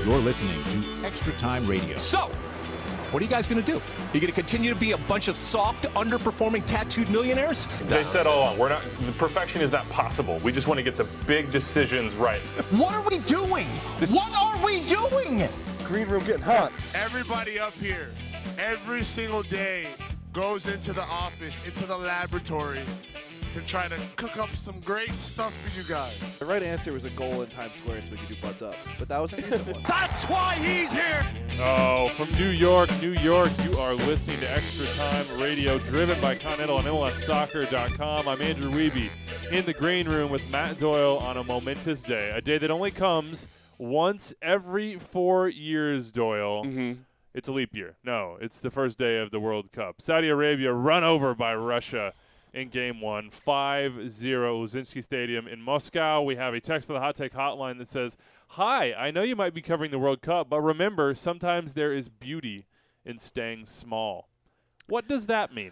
You're listening to Extra Time Radio. So, what are you guys going to do? You going to continue to be a bunch of soft, underperforming, tattooed millionaires? They said all along, perfection is not possible. We just want to get the big decisions right. What are we doing? What are we doing? Green room getting hot. Everybody up here, every single day, goes into the office, into the laboratory, to try to cook up some great stuff for you guys. The right answer was a goal in Times Square so we could do butts up, but that was a recent one. That's why he's here. Oh, from New York, you are listening to Extra Time Radio, driven by Continental on MLSsoccer.com. I'm Andrew Wiebe in the green room with Matt Doyle on a momentous day, a day that only comes once every 4 years, Doyle. Mm-hmm. It's a leap year. No, it's the first day of the World Cup. Saudi Arabia run over by Russia in Game 1, 5-0, Luzhniki Stadium in Moscow. We have a text on the Hot Take Hotline that says, "Hi, I know you might be covering the World Cup, but remember, sometimes there is beauty in staying small." What does that mean?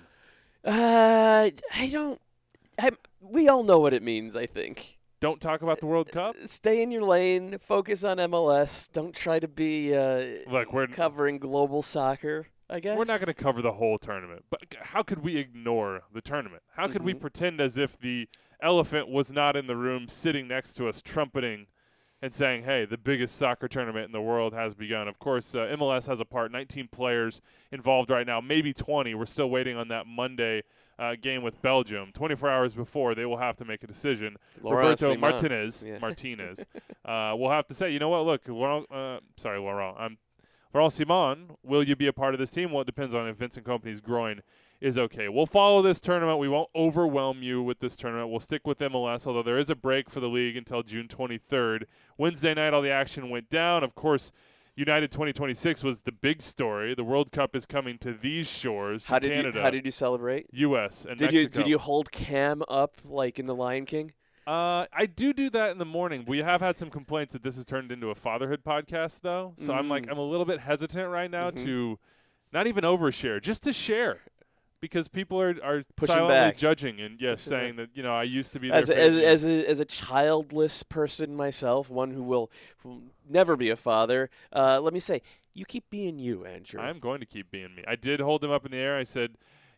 We all know what it means, I think. Don't talk about the World Cup? Stay in your lane. Focus on MLS. Don't try to be Look, we're covering global soccer, I guess. We're not going to cover the whole tournament, but how could we ignore the tournament? How could we pretend as if the elephant was not in the room sitting next to us trumpeting and saying, hey, the biggest soccer tournament in the world has begun? Of course, MLS has a part, 19 players involved right now, maybe 20. We're still waiting on that Monday game with Belgium. 24 hours before, they will have to make a decision. Roberto Martinez will have to say, you know what, look, Laurent Simon, will you be a part of this team? Well, it depends on if Vincent Kompany's groin is okay. We'll follow this tournament. We won't overwhelm you with this tournament. We'll stick with MLS, although there is a break for the league until June 23rd. Wednesday night, all the action went down. Of course, United 2026 was the big story. The World Cup is coming to these shores, to Canada. How did you celebrate? U.S. and Mexico. Did you hold Cam up like in The Lion King? I do that in the morning. We have had some complaints that this has turned into a fatherhood podcast, though. So I'm a little bit hesitant right now to not even overshare, just to share, because people are silently back. judging and saying that I used to be as a childless person myself, one who will never be a father. Let me say, you keep being you, Andrew. I'm going to keep being me. I did hold him up in the air. I said,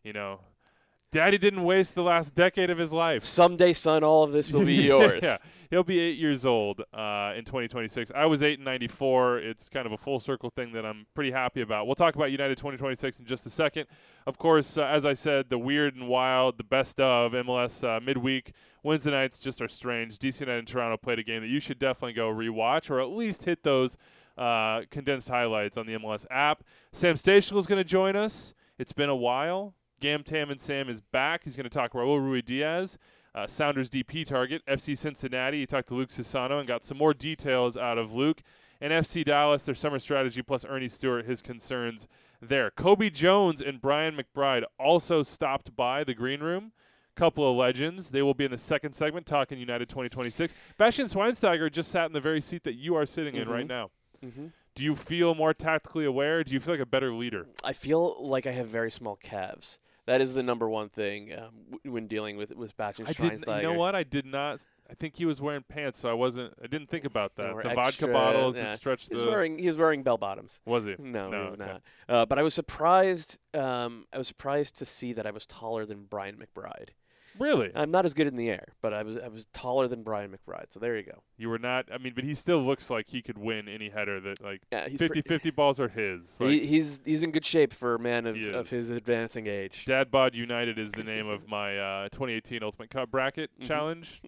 Daddy didn't waste the last decade of his life. Someday, son, all of this will be yours. Yeah. He'll be 8 years old in 2026. I was 8 in 94. It's kind of a full circle thing that I'm pretty happy about. We'll talk about United 2026 in just a second. Of course, as I said, the weird and wild, the best of MLS midweek. Wednesday nights just are strange. DC United and Toronto played a game that you should definitely go rewatch or at least hit those condensed highlights on the MLS app. Sam Stachel is going to join us. It's been a while. Gam, Tam, and Sam is back. He's going to talk Raul Ruidiaz, Sounders DP target, FC Cincinnati. He talked to Luke Sisano and got some more details out of Luke. And FC Dallas, their summer strategy, plus Ernie Stewart, his concerns there. Kobe Jones and Brian McBride also stopped by the green room. Couple of legends. They will be in the second segment talking United 2026. Bastian Schweinsteiger just sat in the very seat that you are sitting in right now. Mm-hmm. Do you feel more tactically aware? Do you feel like a better leader? I feel like I have very small calves. That is the number one thing when dealing with Bastian Schweinsteiger. You know what? I did not. I think he was wearing pants, so I didn't think about that. The vodka extra, bottles that stretched he was wearing bell bottoms. Was he? No, he was not. But I was surprised. I was surprised to see that I was taller than Brian McBride. Really? I'm not as good in the air, but I was taller than Brian McBride, so there you go. You were not. I mean, but he still looks like he could win any header that 50-50 balls are his. Like, he's in good shape for a man of his advancing age. Dad Bod United is the name of my 2018 Ultimate Cup bracket challenge.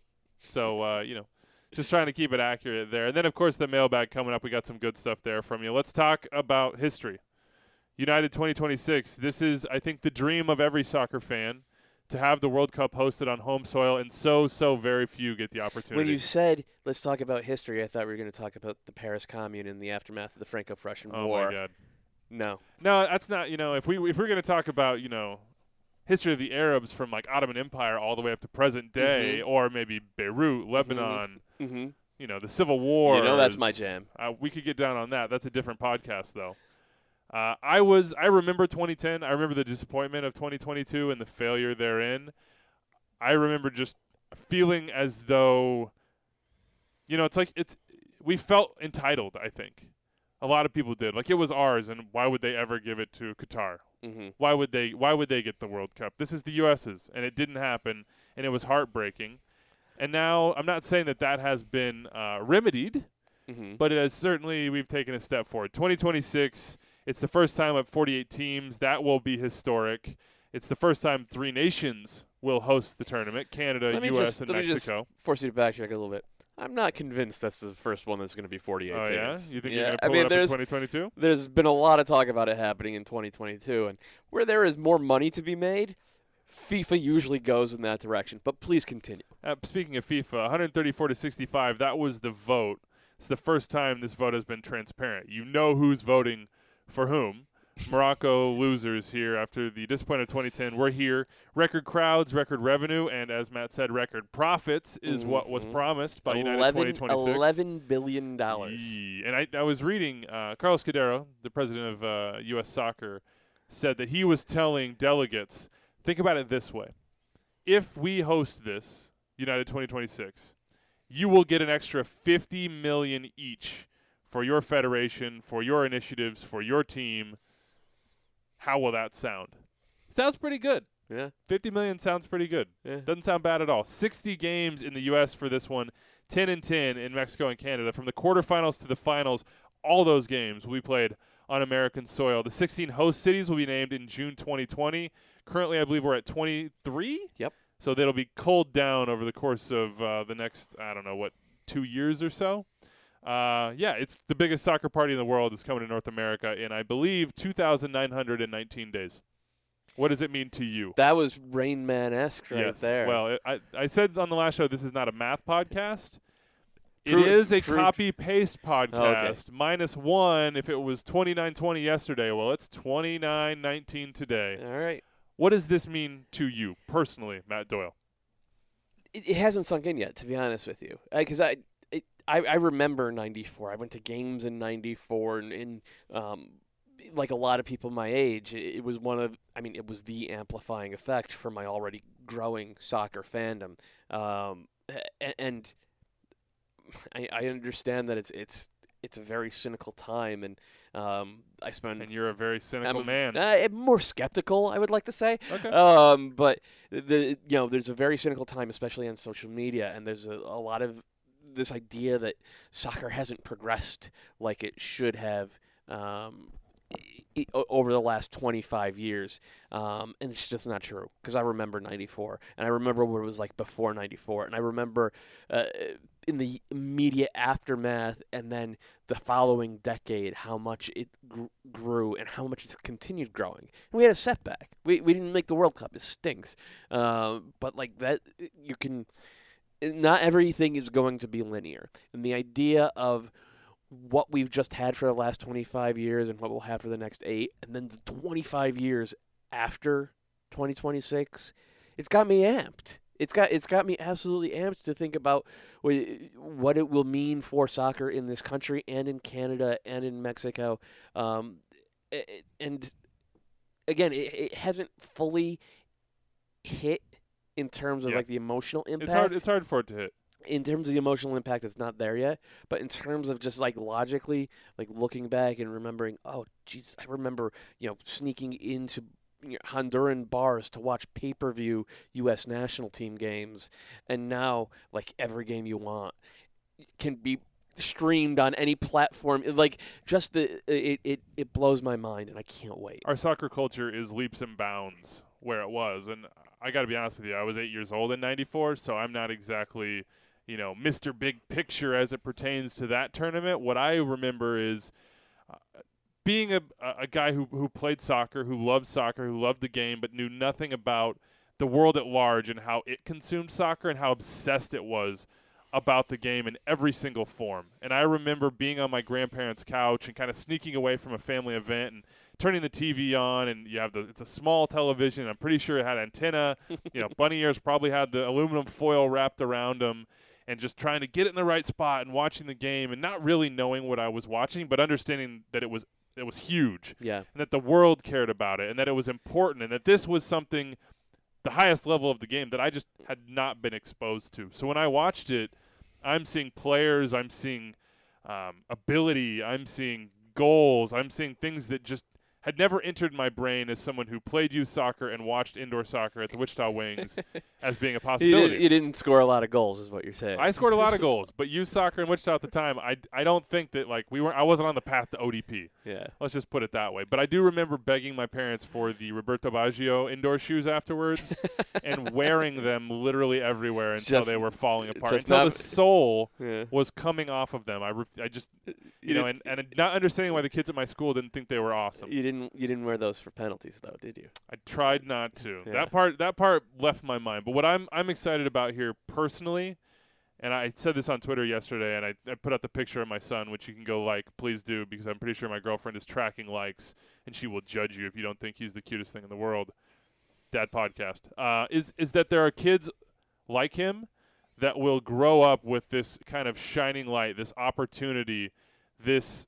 So just trying to keep it accurate there. And then of course the mailbag coming up. We got some good stuff there from you. Let's talk about history. United 2026. This is, I think, the dream of every soccer fan, to have the World Cup hosted on home soil, and so very few get the opportunity. When you said, let's talk about history, I thought we were going to talk about the Paris Commune and the aftermath of the Franco-Prussian War. Oh, my God. No, that's not, if we're going to talk about, history of the Arabs from, like, Ottoman Empire all the way up to present day, or maybe Beirut, Lebanon, the Civil War. That's my jam. We could get down on that. That's a different podcast, though. I remember 2010. I remember the disappointment of 2022 and the failure therein. I remember just feeling as though, we felt entitled, I think. A lot of people did. Like, it was ours, and why would they ever give it to Qatar? Mm-hmm. Why would they get the World Cup? This is the U.S.'s, and it didn't happen, and it was heartbreaking. And now I'm not saying that has been remedied, but it has certainly, we've taken a step forward. 2026, it's the first time up 48 teams. That will be historic. It's the first time 3 nations will host the tournament, Canada, U.S., and Mexico. Let me just force you to backtrack a little bit. I'm not convinced that's the first one that's going to be 48 teams. Yeah? You think you're going to pull it up in 2022? There's been a lot of talk about it happening in 2022, and where there is more money to be made, FIFA usually goes in that direction. But please continue. Speaking of FIFA, 134-65, that was the vote. It's the first time this vote has been transparent. You know who's voting for whom. Morocco losers here after the disappointing 2010. We're here. Record crowds, record revenue, and as Matt said, record profits is what was promised by United 2026. $11 billion. And I was reading Carlos Cadero, the president of U.S. Soccer, said that he was telling delegates, think about it this way. If we host this, United 2026, you will get an extra $50 million each for your federation, for your initiatives, for your team. How will that sound? Sounds pretty good. Yeah. $50 million sounds pretty good. Yeah. Doesn't sound bad at all. 60 games in the U.S. for this one, 10-10 in Mexico and Canada. From the quarterfinals to the finals, all those games will be played on American soil. The 16 host cities will be named in June 2020. Currently, I believe we're at 23? Yep. So that'll be culled down over the course of the next, 2 years or so. It's the biggest soccer party in the world is coming to North America in, I believe, 2,919 days. What does it mean to you? That was Rain Man-esque right there. Well, I said on the last show this is not a math podcast. It is a copy-paste podcast. -1 if it was 29:20 yesterday. Well, it's 29:19 today. All right. What does this mean to you personally, Matt Doyle? It hasn't sunk in yet, to be honest with you. Because I remember 94. I went to games in 94, and like a lot of people my age, it was it was the amplifying effect for my already growing soccer fandom. And I understand that it's a very cynical time, and I spend. And you're a very cynical man. More skeptical, I would like to say. Okay. But there's a very cynical time, especially on social media, and there's a lot of this idea that soccer hasn't progressed like it should have over the last 25 years, and it's just not true, because I remember 94, and I remember what it was like before 94, and I remember in the immediate aftermath and then the following decade how much it grew and how much it's continued growing. And we had a setback. We didn't make the World Cup. It stinks. But like that, you can... Not everything is going to be linear. And the idea of what we've just had for the last 25 years and what we'll have for the next 8, and then the 25 years after 2026, it's got me amped. It's got me absolutely amped to think about what it will mean for soccer in this country and in Canada and in Mexico. And again, it hasn't fully hit in terms of like the emotional impact. It's hard for it to hit. In terms of the emotional impact, it's not there yet. But in terms of just like logically, like looking back and remembering, oh, geez, I remember, sneaking into Honduran bars to watch pay-per-view U.S. national team games, and now like every game you want can be streamed on any platform. Like just it blows my mind, and I can't wait. Our soccer culture is leaps and bounds where it was, and I got to be honest with you, I was 8 years old in 94, so I'm not exactly, Mr. Big Picture as it pertains to that tournament. What I remember is being a guy who played soccer, who loved the game, but knew nothing about the world at large and how it consumed soccer and how obsessed it was about the game in every single form. And I remember being on my grandparents' couch and kind of sneaking away from a family event and turning the TV on, and it's a small television. I'm pretty sure it had antenna. Bunny ears probably had the aluminum foil wrapped around them, and just trying to get it in the right spot and watching the game and not really knowing what I was watching, but understanding that it was huge. Yeah. And that the world cared about it, and that it was important, and that this was something, the highest level of the game, that I just had not been exposed to. So when I watched it, I'm seeing players, I'm seeing ability. I'm seeing goals. I'm seeing things that just had never entered my brain as someone who played youth soccer and watched indoor soccer at the Wichita Wings as being a possibility. You didn't score a lot of goals, is what you're saying. I scored a lot of goals, but youth soccer in Wichita at the time, I don't think that I wasn't on the path to ODP. Yeah. Let's just put it that way. But I do remember begging my parents for the Roberto Baggio indoor shoes afterwards and wearing them literally everywhere until they were falling apart. Until the sole was coming off of them. I just, and not understanding why the kids at my school didn't think they were awesome. You didn't wear those for penalties, though, did you? I tried not to. Yeah. That part left my mind. But what I'm excited about here personally, and I said this on Twitter yesterday, and I put out the picture of my son, which you can go like, please do, because I'm pretty sure my girlfriend is tracking likes, and she will judge you if you don't think he's the cutest thing in the world. Dad podcast. Is that there are kids like him that will grow up with this kind of shining light, this opportunity, this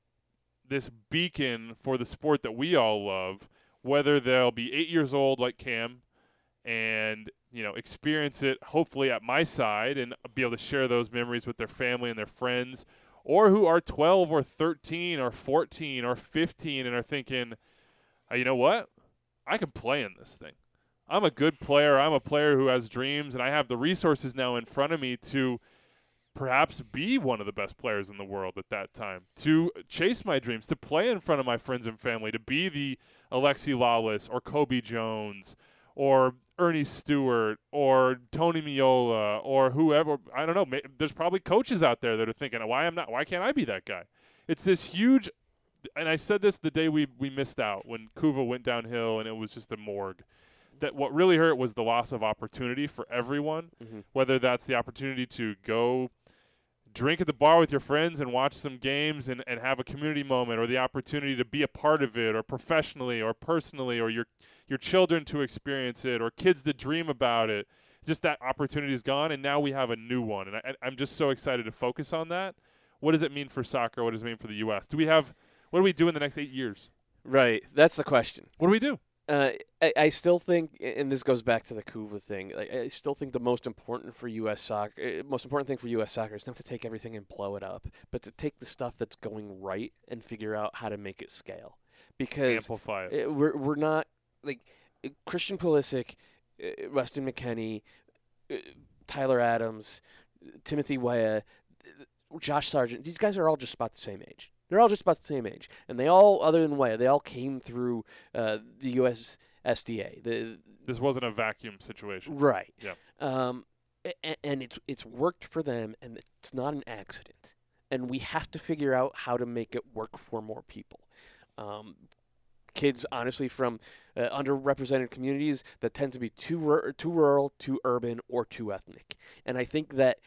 beacon for the sport that we all love, whether they'll be 8 years old like Cam and, experience it hopefully at my side and be able to share those memories with their family and their friends, or who are 12 or 13 or 14 or 15 and are thinking, you know what? I can play in this thing. I'm a good player. I'm a player who has dreams, and I have the resources now in front of me to perhaps be one of the best players in the world at that time, to chase my dreams, to play in front of my friends and family, to be the Alexi Lawless or Kobe Jones or Ernie Stewart or Tony Miola or whoever. I don't know. There's probably coaches out there that are thinking, why can't I be that guy? It's this huge, and I said this the day we missed out when Kuva went downhill and it was just a morgue. That what really hurt was the loss of opportunity for everyone, whether that's the opportunity to go drink at the bar with your friends and watch some games and have a community moment, or the opportunity to be a part of it, or professionally or personally, or your children to experience it, or kids that dream about it. Just that opportunity is gone, and now we have a new one. And I'm just so excited to focus on that. What does it mean for soccer? What does it mean for the U.S.? What do we do in the next 8 years? Right. That's the question. What do we do? I still think, and this goes back to the Kuva thing, I still think the most important thing for U.S. soccer is not to take everything and blow it up, but to take the stuff that's going right and figure out how to make it scale. Because amplify it. We're not, like, Christian Pulisic, Weston McKennie, Tyler Adams, Timothy Weah, Josh Sargent, these guys are all just about the same age. They're all just about the same age. And they all, other than Weah, they all came through the USSDA. This wasn't a vacuum situation. Right. Yeah. And it's worked for them, and it's not an accident. And we have to figure out how to make it work for more people. Kids, honestly, from underrepresented communities that tend to be too rural, too urban, or too ethnic. And I think that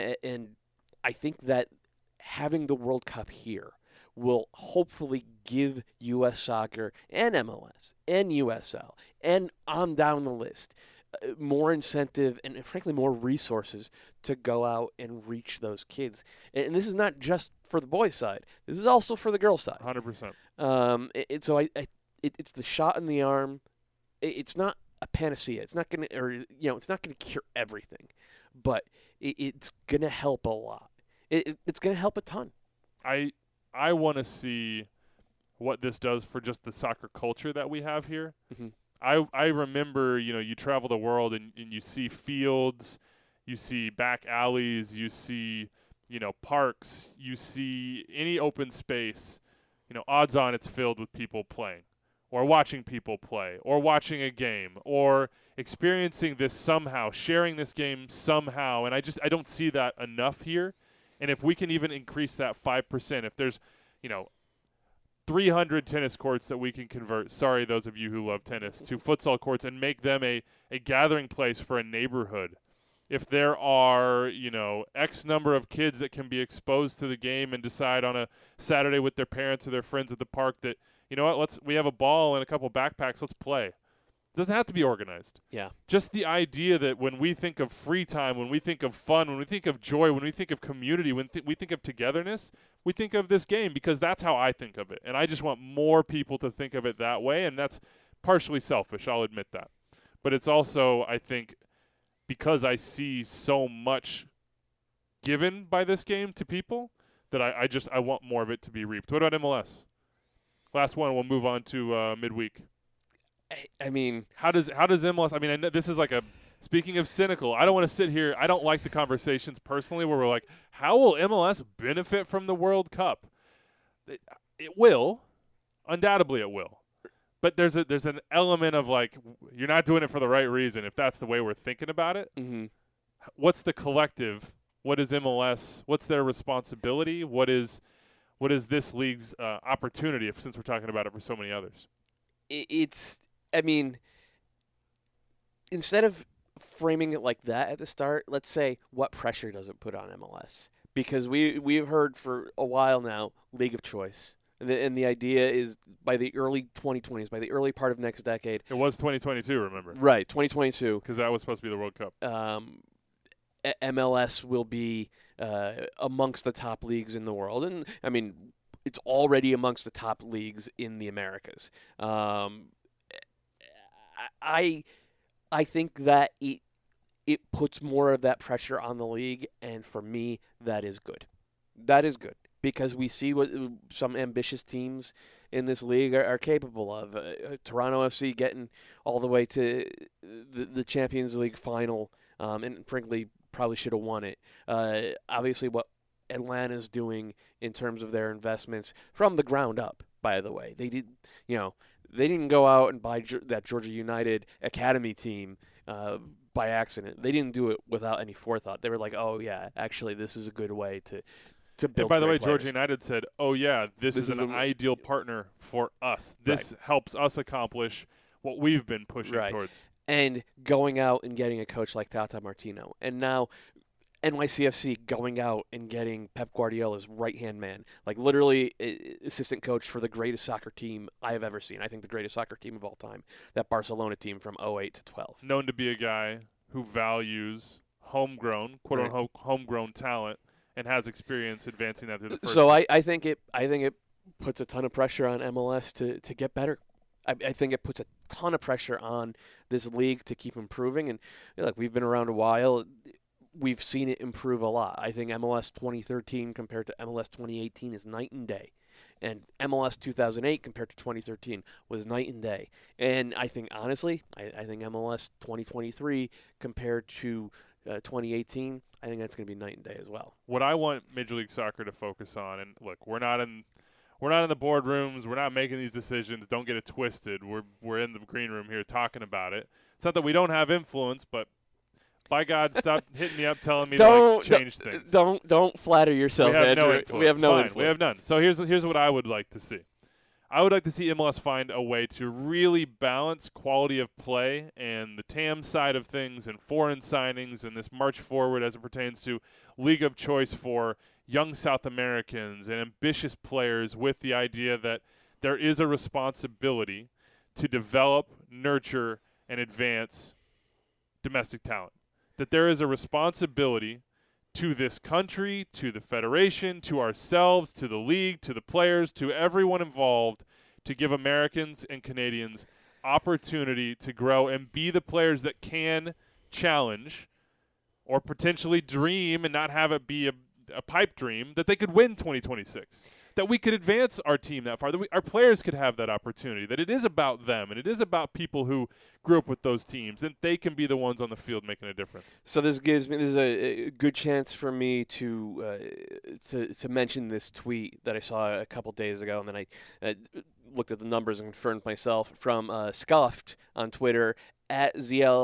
having the World Cup here will hopefully give U.S. soccer and MLS and USL and on down the list more incentive and frankly more resources to go out and reach those kids. And this is not just for the boys' side. This is also for the girls' side. 100%. It's the shot in the arm. It's not a panacea. It's not going to, it's not going to cure everything, but it's going to help a lot. It's going to help a ton. I want to see what this does for just the soccer culture that we have here. Mm-hmm. I remember, you travel the world and you see fields, you see back alleys, you see, parks, you see any open space, odds on it's filled with people playing or watching people play or watching a game or experiencing this somehow, sharing this game somehow. And I don't see that enough here. And if we can even increase that 5%, if there's, 300 tennis courts that we can convert, sorry, those of you who love tennis, to futsal courts and make them a gathering place for a neighborhood. If there are, X number of kids that can be exposed to the game and decide on a Saturday with their parents or their friends at the park that, we have a ball and a couple backpacks, let's play. It doesn't have to be organized. Yeah. Just the idea that when we think of free time, when we think of fun, when we think of joy, when we think of community, when we think of togetherness, we think of this game because that's how I think of it. And I just want more people to think of it that way, and that's partially selfish, I'll admit that. But it's also, I think, because I see so much given by this game to people, that I want more of it to be reaped. What about MLS? Last one. We'll move on to midweek. I mean, how does MLS? I mean, I know this is like a. Speaking of cynical, I don't want to sit here. I don't like the conversations personally where we're like, how will MLS benefit from the World Cup? It will, undoubtedly, it will. But there's an element of like you're not doing it for the right reason if that's the way we're thinking about it. Mm-hmm. What's the collective? What is MLS? What's their responsibility? What is this league's opportunity? Since we're talking about it for so many others, I mean, instead of framing it like that at the start, let's say what pressure does it put on MLS? Because we've heard for a while now league of choice. And the idea is by the early 2020s, by the early part of next decade. It was 2022, remember? Right, 2022. Because that was supposed to be the World Cup. MLS will be amongst the top leagues in the world. And, I mean, it's already amongst the top leagues in the Americas. I think that it puts more of that pressure on the league, and for me, that is good. That is good. Because we see what some ambitious teams in this league are capable of. Toronto FC getting all the way to the Champions League final, and frankly, probably should have won it. Obviously, what Atlanta's doing in terms of their investments from the ground up, by the way. They didn't go out and buy that Georgia United academy team by accident. They didn't do it without any forethought. They were like, oh, yeah, actually, this is a good way to build. And by the way, players. Georgia United said, oh, yeah, this is an ideal partner for us. This helps us accomplish what we've been pushing towards. And going out and getting a coach like Tata Martino. And now NYCFC going out and getting Pep Guardiola's right-hand man. Like literally assistant coach for the greatest soccer team I have ever seen. I think the greatest soccer team of all time. That Barcelona team from 08 to 12. Known to be a guy who values homegrown, quote-unquote, homegrown talent. And has experience advancing that through the first. So I think it puts a ton of pressure on MLS to get better. I think it puts a ton of pressure on this league to keep improving. And look, we've been around a while. We've seen it improve a lot. I think MLS 2013 compared to MLS 2018 is night and day. And MLS 2008 compared to 2013 was night and day. And I think, honestly, I think MLS 2023 compared to 2018, I think that's going to be night and day as well. What I want Major League Soccer to focus on, and look, we're not in the boardrooms, we're not making these decisions. Don't get it twisted. We're in the green room here talking about it. It's not that we don't have influence, but by God, stop hitting me up telling me to change things. Don't flatter yourself, Andrew. We have no influence. We have none. So here's what I would like to see. I would like to see MLS find a way to really balance quality of play and the TAM side of things and foreign signings and this march forward as it pertains to league of choice for young South Americans and ambitious players, with the idea that there is a responsibility to develop, nurture, and advance domestic talent. That there is a responsibility to this country, to the federation, to ourselves, to the league, to the players, to everyone involved, to give Americans and Canadians opportunity to grow and be the players that can challenge or potentially dream and not have it be a pipe dream, that they could win 2026, that we could advance our team that far, that our players could have that opportunity, that it is about them and it is about people who grew up with those teams, and they can be the ones on the field making a difference. So this is a good chance for me to mention this tweet that I saw a couple days ago, and then I looked at the numbers and confirmed myself from Scuffed on Twitter at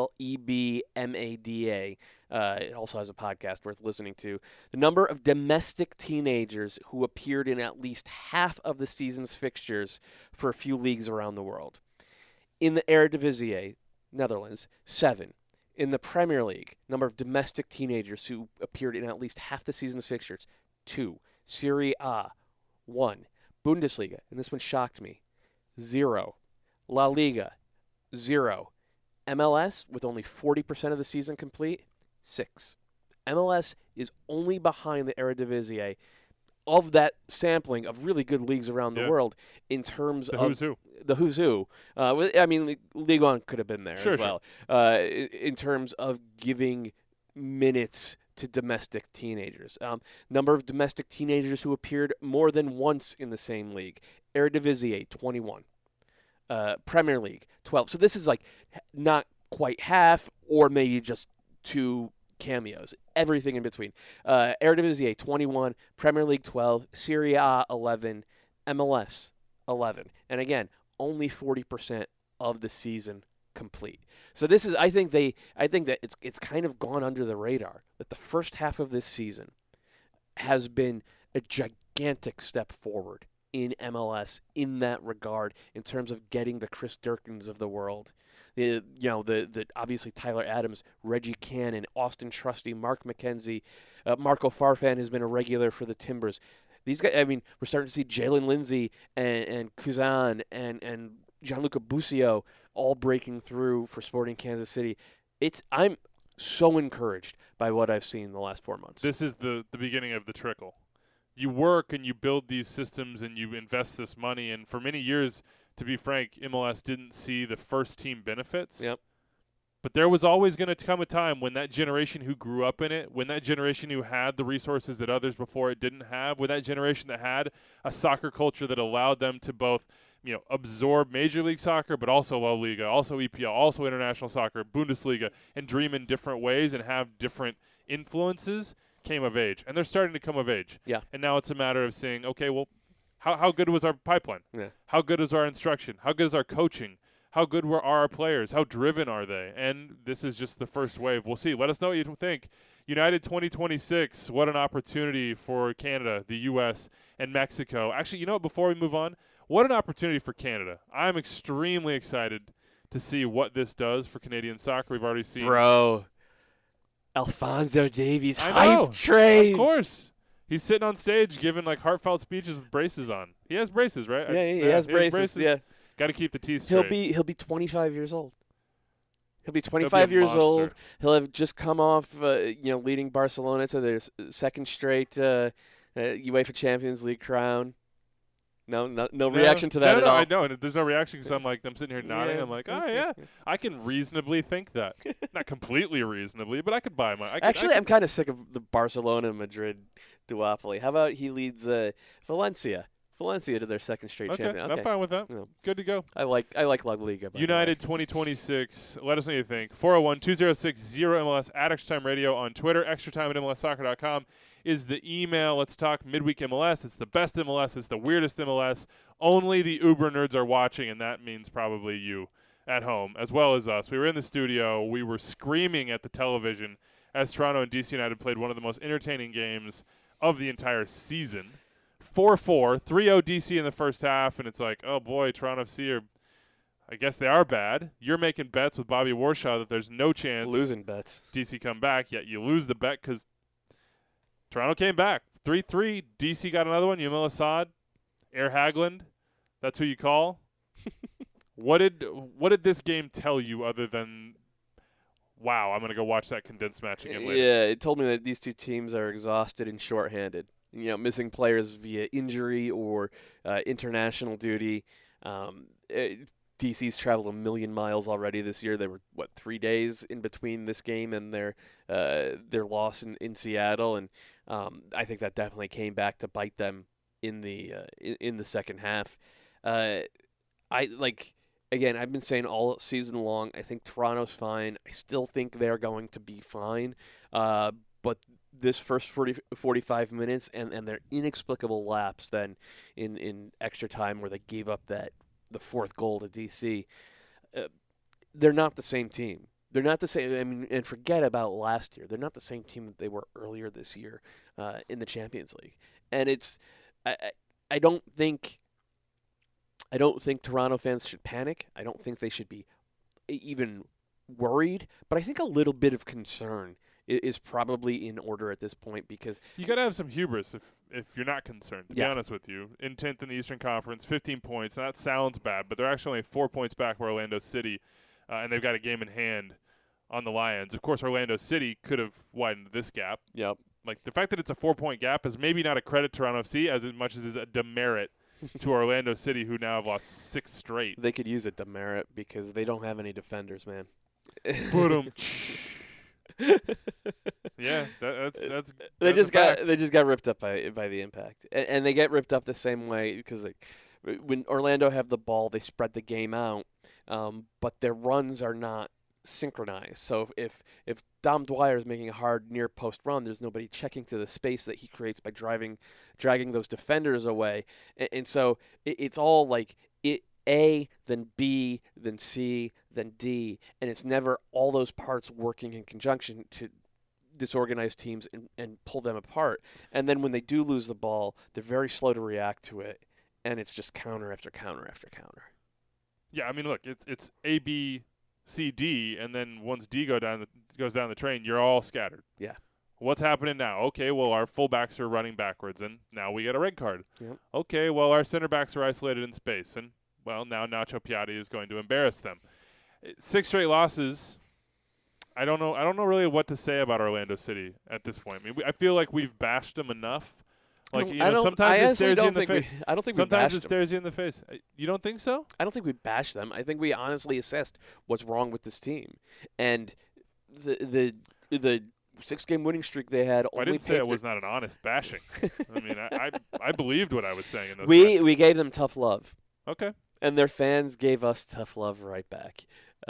ZLEBMADA. It also has a podcast worth listening to. The number of domestic teenagers who appeared in at least half of the season's fixtures for a few leagues around the world. In the Eredivisie, Netherlands, 7. In the Premier League, number of domestic teenagers who appeared in at least half the season's fixtures, 2. Serie A, 1. Bundesliga, and this one shocked me, 0. La Liga, 0. MLS, with only 40% of the season complete, 6. MLS is only behind the Eredivisie of that sampling of really good leagues around the world in terms of who's who. The who's who. I mean, Ligue 1 could have been there as well. In terms of giving minutes to domestic teenagers. Number of domestic teenagers who appeared more than once in the same league. Eredivisie, 21. Premier League, 12. So this is like not quite half, or maybe just 2 cameos. Everything in between. Eredivisie, 21. Premier League, 12. Serie A, 11. MLS, 11. And again, only 40% of the season complete. So this is, I think that it's kind of gone under the radar that the first half of this season has been a gigantic step forward in MLS in that regard, in terms of getting the Chris Durkins of the world, the obviously Tyler Adams, Reggie Cannon, Austin Trusty, Mark McKenzie, Marco Farfan has been a regular for the Timbers. These guys, I mean, we're starting to see Jalen Lindsay and Kuzan and Gianluca Busio all breaking through for Sporting Kansas City. I'm so encouraged by what I've seen in the last 4 months. This is the beginning of the trickle. You work and you build these systems and you invest this money, and for many years, to be frank, MLS didn't see the first team benefits. Yep. But there was always going to come a time when that generation who grew up in it, when that generation who had the resources that others before it didn't have, when that generation that had a soccer culture that allowed them to both, absorb Major League Soccer, but also La Liga, also EPL, also international soccer, Bundesliga, and dream in different ways and have different influences, came of age. And they're starting to come of age. Yeah. And now it's a matter of saying, okay, well, how good was our pipeline? Yeah. How good is our instruction? How good is our coaching? How good are our players? How driven are they? And this is just the first wave. We'll see. Let us know what you think. United 2026, what an opportunity for Canada, the U.S., and Mexico. Actually, before we move on, what an opportunity for Canada. I'm extremely excited to see what this does for Canadian soccer. We've already seen. Bro, Alphonso Davies, I know. hype train. Of course. He's sitting on stage giving heartfelt speeches with braces on. He has braces, right? Yeah, he has braces. Yeah. Got to keep the teeth straight. He'll be 25 years old. He'll be He'll 25 be a years monster. old. He'll have just come off, leading Barcelona to their second straight UEFA Champions League crown. No reaction to that at all. I know, and there's no reaction because I'm sitting here nodding. Yeah, I'm like, okay. yeah, I can reasonably think that. Not completely reasonably, but I could buy my. I'm kind of sick of the Barcelona-Madrid duopoly. How about he leads Valencia to their second straight champion? Okay, I'm fine with that. Yeah. Good to go. I like La Liga. United 2026. Let us know what you think. 401-206-0MLS at Extra Time Radio on Twitter. Extratime at MLSsoccer.com is the email. Let's talk midweek MLS. It's the best MLS. It's the weirdest MLS. Only the Uber nerds are watching, and that means probably you at home as well as us. We were in the studio. We were screaming at the television as Toronto and DC United played one of the most entertaining games of the entire season. 4-4, 3-0 DC in the first half, and it's like, oh boy, Toronto FC I guess they are bad. You're making bets with Bobby Warshaw that there's no chance losing bets. DC come back, yet you lose the bet because Toronto came back. 3-3, DC got another one. Yamil Assad, Air Hagland, that's who you call. What did this game tell you other than, wow, I'm going to go watch that condensed match again later? Yeah, it told me that these two teams are exhausted and shorthanded. Missing players via injury or international duty. DC's traveled 1 million miles already this year. They were 3 days in between this game and their loss in Seattle, and I think that definitely came back to bite them in the second half. Again, I've been saying all season long, I think Toronto's fine. I still think they're going to be fine, but this first 45 minutes and their inexplicable lapse then in extra time where they gave up the fourth goal to DC, they're not the same team. They're not the same. I mean, and forget about last year. They're not the same team that they were earlier this year in the Champions League. And I don't think Toronto fans should panic. I don't think they should be even worried. But I think a little bit of concern is probably in order at this point, because you got to have some hubris if you're not concerned, to be Yeah. honest with you. In 10th in the Eastern Conference, 15 points. Now, that sounds bad, but they're actually only 4 points back for Orlando City, and they've got a game in hand on the Lions. Of course, Orlando City could have widened this gap. Yep. Like, the fact that it's a 4-point gap is maybe not a credit to Toronto FC as much as is a demerit to Orlando City, who now have lost 6 straight. They could use a demerit because they don't have any defenders, man. Boom. Yeah, that's They that's just got ripped up by the Impact, and they get ripped up the same way because when Orlando have the ball, they spread the game out, but their runs are not synchronized. So if Dom Dwyer is making a hard near post run, there's nobody checking to the space that he creates by dragging those defenders away, and so it's all like A, then B, then C, then D, and it's never all those parts working in conjunction to disorganize teams and pull them apart. And then when they do lose the ball, they're very slow to react to it, and it's just counter after counter after counter. Yeah, I mean, look, it's A, B, C, D, and then once D goes down the train, you're all scattered. Yeah. What's happening now? Okay, well, our fullbacks are running backwards, and now we get a red card. Yep. Okay, well, our center backs are isolated in space, and, well, now Nacho Piatti is going to embarrass them. 6 straight losses. I don't know really what to say about Orlando City at this point. I mean, I feel like we've bashed them enough. Like, sometimes it stares you in the face. I don't think sometimes we it stares you in the face. You don't think so? I don't think we bashed them. I think we honestly assessed what's wrong with this team, and the 6-game winning streak they had. Well, I didn't say it was not an honest bashing. I mean, I believed what I was saying in those. We gave them tough love. Okay. And their fans gave us tough love right back.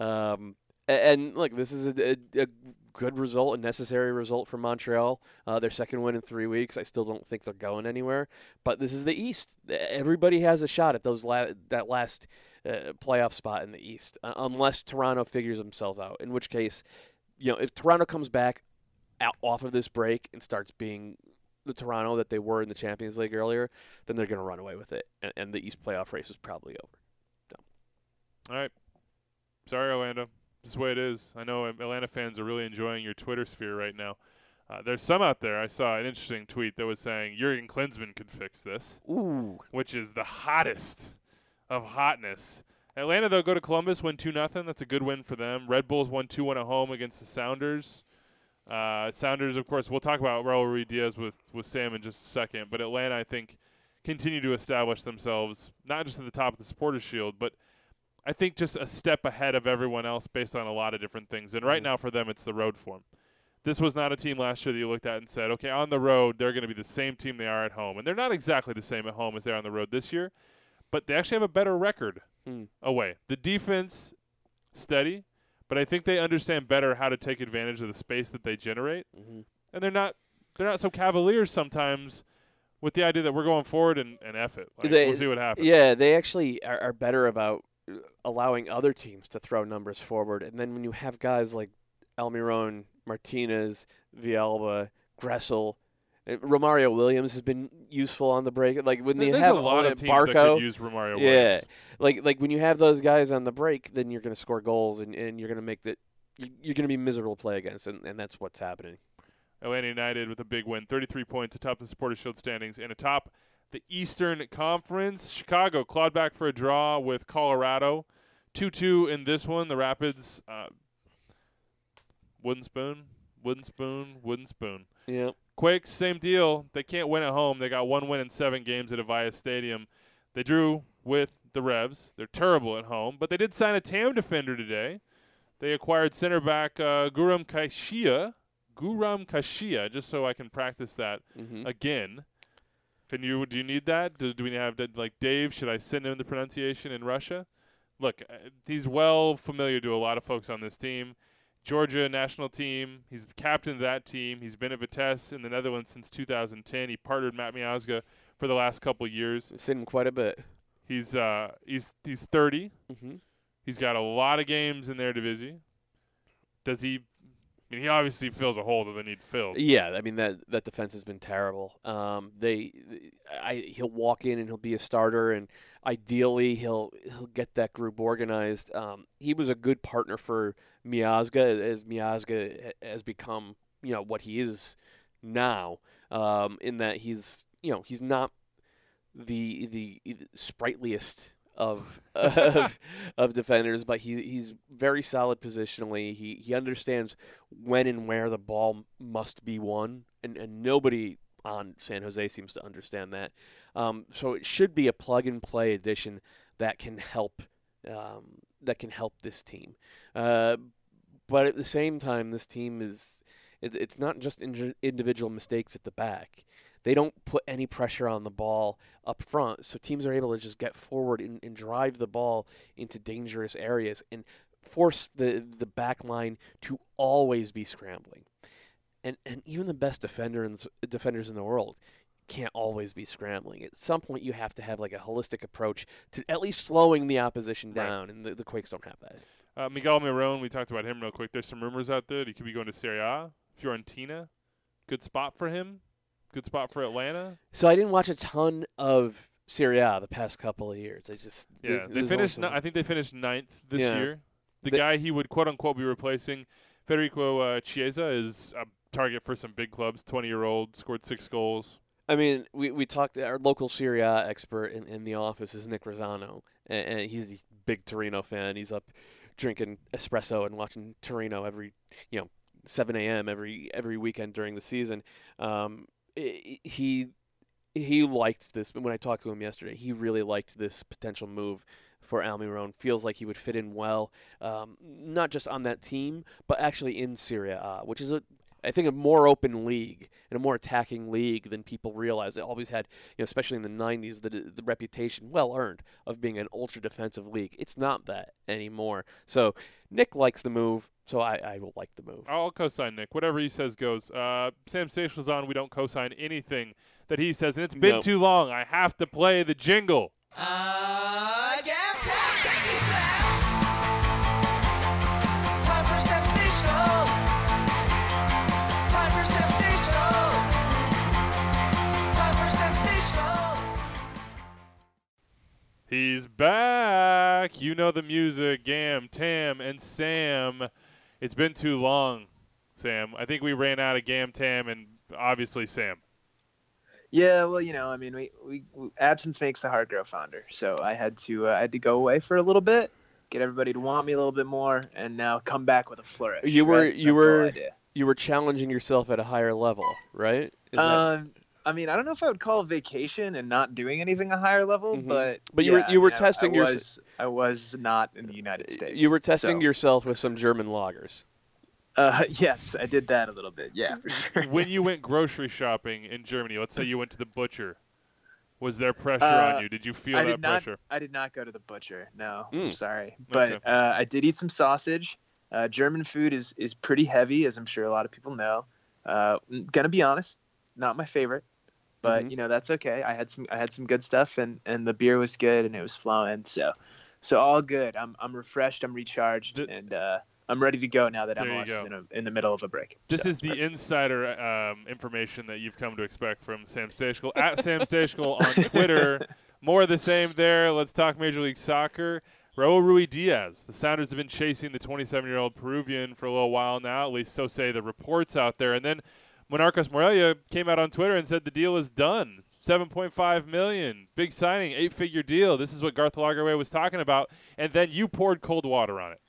And look, this is a good result, a necessary result for Montreal. Their second win in 3 weeks. I still don't think they're going anywhere. But this is the East. Everybody has a shot at that last playoff spot in the East, unless Toronto figures themselves out. In which case, if Toronto comes back off of this break and starts being the Toronto that they were in the Champions League earlier, then they're going to run away with it, and the East playoff race is probably over. All right. Sorry, Orlando. This is the way it is. I know Atlanta fans are really enjoying your Twitter sphere right now. There's some out there. I saw an interesting tweet that was saying Jurgen Klinsmann could fix this. Ooh. Which is the hottest of hotness. Atlanta, though, go to Columbus, win 2-0. That's a good win for them. Red Bulls won 2-1 at home against the Sounders. Sounders, of course, we'll talk about Raul Ruiz-Diaz with Sam in just a second. But Atlanta, I think, continue to establish themselves, not just at the top of the Supporters' Shield, but I think just a step ahead of everyone else based on a lot of different things. And right now for them, it's the road form. This was not a team last year that you looked at and said, okay, on the road, they're going to be the same team they are at home. And they're not exactly the same at home as they are on the road this year, but they actually have a better record away. The defense, steady, but I think they understand better how to take advantage of the space that they generate. Mm-hmm. And they're not so cavalier sometimes with the idea that we're going forward and F it. We'll see what happens. Yeah, they actually are better about allowing other teams to throw numbers forward. And then when you have guys like Almiron, Martinez, Villalba, Gressel, Romario Williams has been useful on the break. Like when they There's have a lot of teams Barco, that could use Romario Williams. Yeah, like when you have those guys on the break, then you're going to score goals and you're going to make that. You're going to be miserable to play against, and that's what's happening. Atlanta United with a big win, 33 points atop the Supporters' Shield standings and atop the Eastern Conference. Chicago clawed back for a draw with Colorado. 2-2 in this one. The Rapids, wooden spoon. Yeah. Quakes, same deal. They can't win at home. They got 1 win in 7 games at Avaya Stadium. They drew with the Revs. They're terrible at home, but they did sign a TAM defender today. They acquired center back Guram Kashia, just so I can practice that again. Do you need that? Do we have like Dave? Should I send him the pronunciation in Russia? Look, he's well familiar to a lot of folks on this team. Georgia national team. He's captain of that team. He's been at Vitesse in the Netherlands since 2010. He partnered Matt Miazga for the last couple of years. I've seen him quite a bit. He's 30. Mm-hmm. He's got a lot of games in their division. Does he? I mean, he obviously fills a hole that they need filled. Yeah, I mean that defense has been terrible. He'll walk in and he'll be a starter, and ideally he'll get that group organized. He was a good partner for Miazga as Miazga has become what he is now. In that he's not the sprightliest of defenders, but he's very solid positionally. He understands when and where the ball must be won, and nobody on San Jose seems to understand that. So it should be a plug and play addition that can help this team. But at the same time, this team it's not just individual mistakes at the back. They don't put any pressure on the ball up front, so teams are able to just get forward and drive the ball into dangerous areas and force the back line to always be scrambling. And even the best defenders in the world can't always be scrambling. At some point, you have to have like a holistic approach to at least slowing the opposition down, and the Quakes don't have that. Miguel Miron, we talked about him real quick. There's some rumors out there that he could be going to Serie A. Fiorentina, good spot for him. Good spot for Atlanta. So I didn't watch a ton of Serie A the past couple of years. They finished. I think they finished 9th this year. The guy he would quote unquote be replacing, Federico Chiesa, is a target for some big clubs. 20-year-old, scored 6 goals. I mean, we talked. Our local Serie A expert in the office is Nick Rosano, and he's a big Torino fan. He's up drinking espresso and watching Torino every 7 a.m. every weekend during the season. He liked this. When I talked to him yesterday, he really liked this potential move for Almiron. Feels like he would fit in well, not just on that team, but actually in Serie A, which is I think a more open league and a more attacking league than people realize. It always had, especially in the 90s, the reputation, well earned, of being an ultra defensive league. It's not that anymore. So Nick likes the move. So I will like the move. I'll co-sign Nick. Whatever he says goes. Sam Staciel's on. We don't co-sign anything that he says. And it's been too long. I have to play the jingle. Thank you, Sam. Time for Sam Staciel. Time for Sam Staciel. Time for Sam Staciel. He's back. You know the music. Gam, Tam, and Sam. It's been too long, Sam. I think we ran out of Gam, Tam, and obviously Sam. Yeah, well, we absence makes the heart grow fonder. So I had to go away for a little bit, get everybody to want me a little bit more, and now come back with a flourish. You were challenging yourself at a higher level, right? I don't know if I would call a vacation and not doing anything a higher level, but you were testing yourself. I was not in the United States. You were testing yourself with some German lagers. Yes, I did that a little bit. Yeah, for sure. When you went grocery shopping in Germany, let's say you went to the butcher, was there pressure on you? Did you feel that pressure? I did not go to the butcher. No, I'm sorry, but I did eat some sausage. German food is pretty heavy, as I'm sure a lot of people know. Gonna be honest, not my favorite. But that's okay. I had some good stuff, and the beer was good, and it was flowing. So all good. I'm refreshed. I'm recharged, and I'm ready to go now that MLS is in the middle of a break. This is the insider information that you've come to expect from Sam Staciel at Sam Staciel on Twitter. More of the same there. Let's talk Major League Soccer. Raul Ruidiaz. The Sounders have been chasing the 27-year-old Peruvian for a little while now. At least so say the reports out there, and then Monarcas Morelia came out on Twitter and said the deal is done. $7.5 million. Big signing, 8-figure deal. This is what Garth Lagerwey was talking about. And then you poured cold water on it.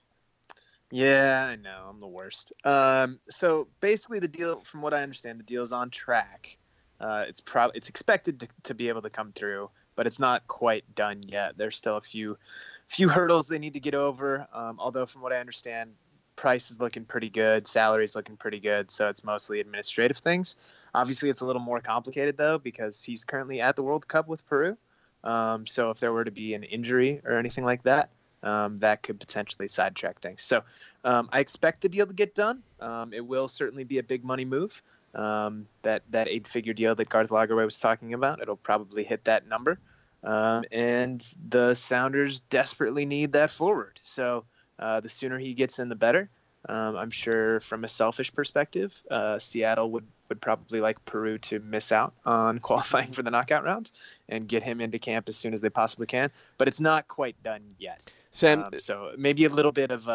Yeah, I know. I'm the worst. So basically the deal, from what I understand, the deal is on track. It's expected to be able to come through, but it's not quite done yet. There's still a few hurdles they need to get over. Although from what I understand, price is looking pretty good, salary's looking pretty good, so it's mostly administrative things. Obviously, it's a little more complicated, though, because he's currently at the World Cup with Peru. So if there were to be an injury or anything like that, that could potentially sidetrack things. So I expect the deal to get done. It will certainly be a big money move. That 8-figure deal that Garth Lagerwey was talking about, it'll probably hit that number. And the Sounders desperately need that forward. So the sooner he gets in, the better. I'm sure from a selfish perspective, Seattle would probably like Peru to miss out on qualifying for the knockout round and get him into camp as soon as they possibly can. But it's not quite done yet. Sam, so maybe a little bit of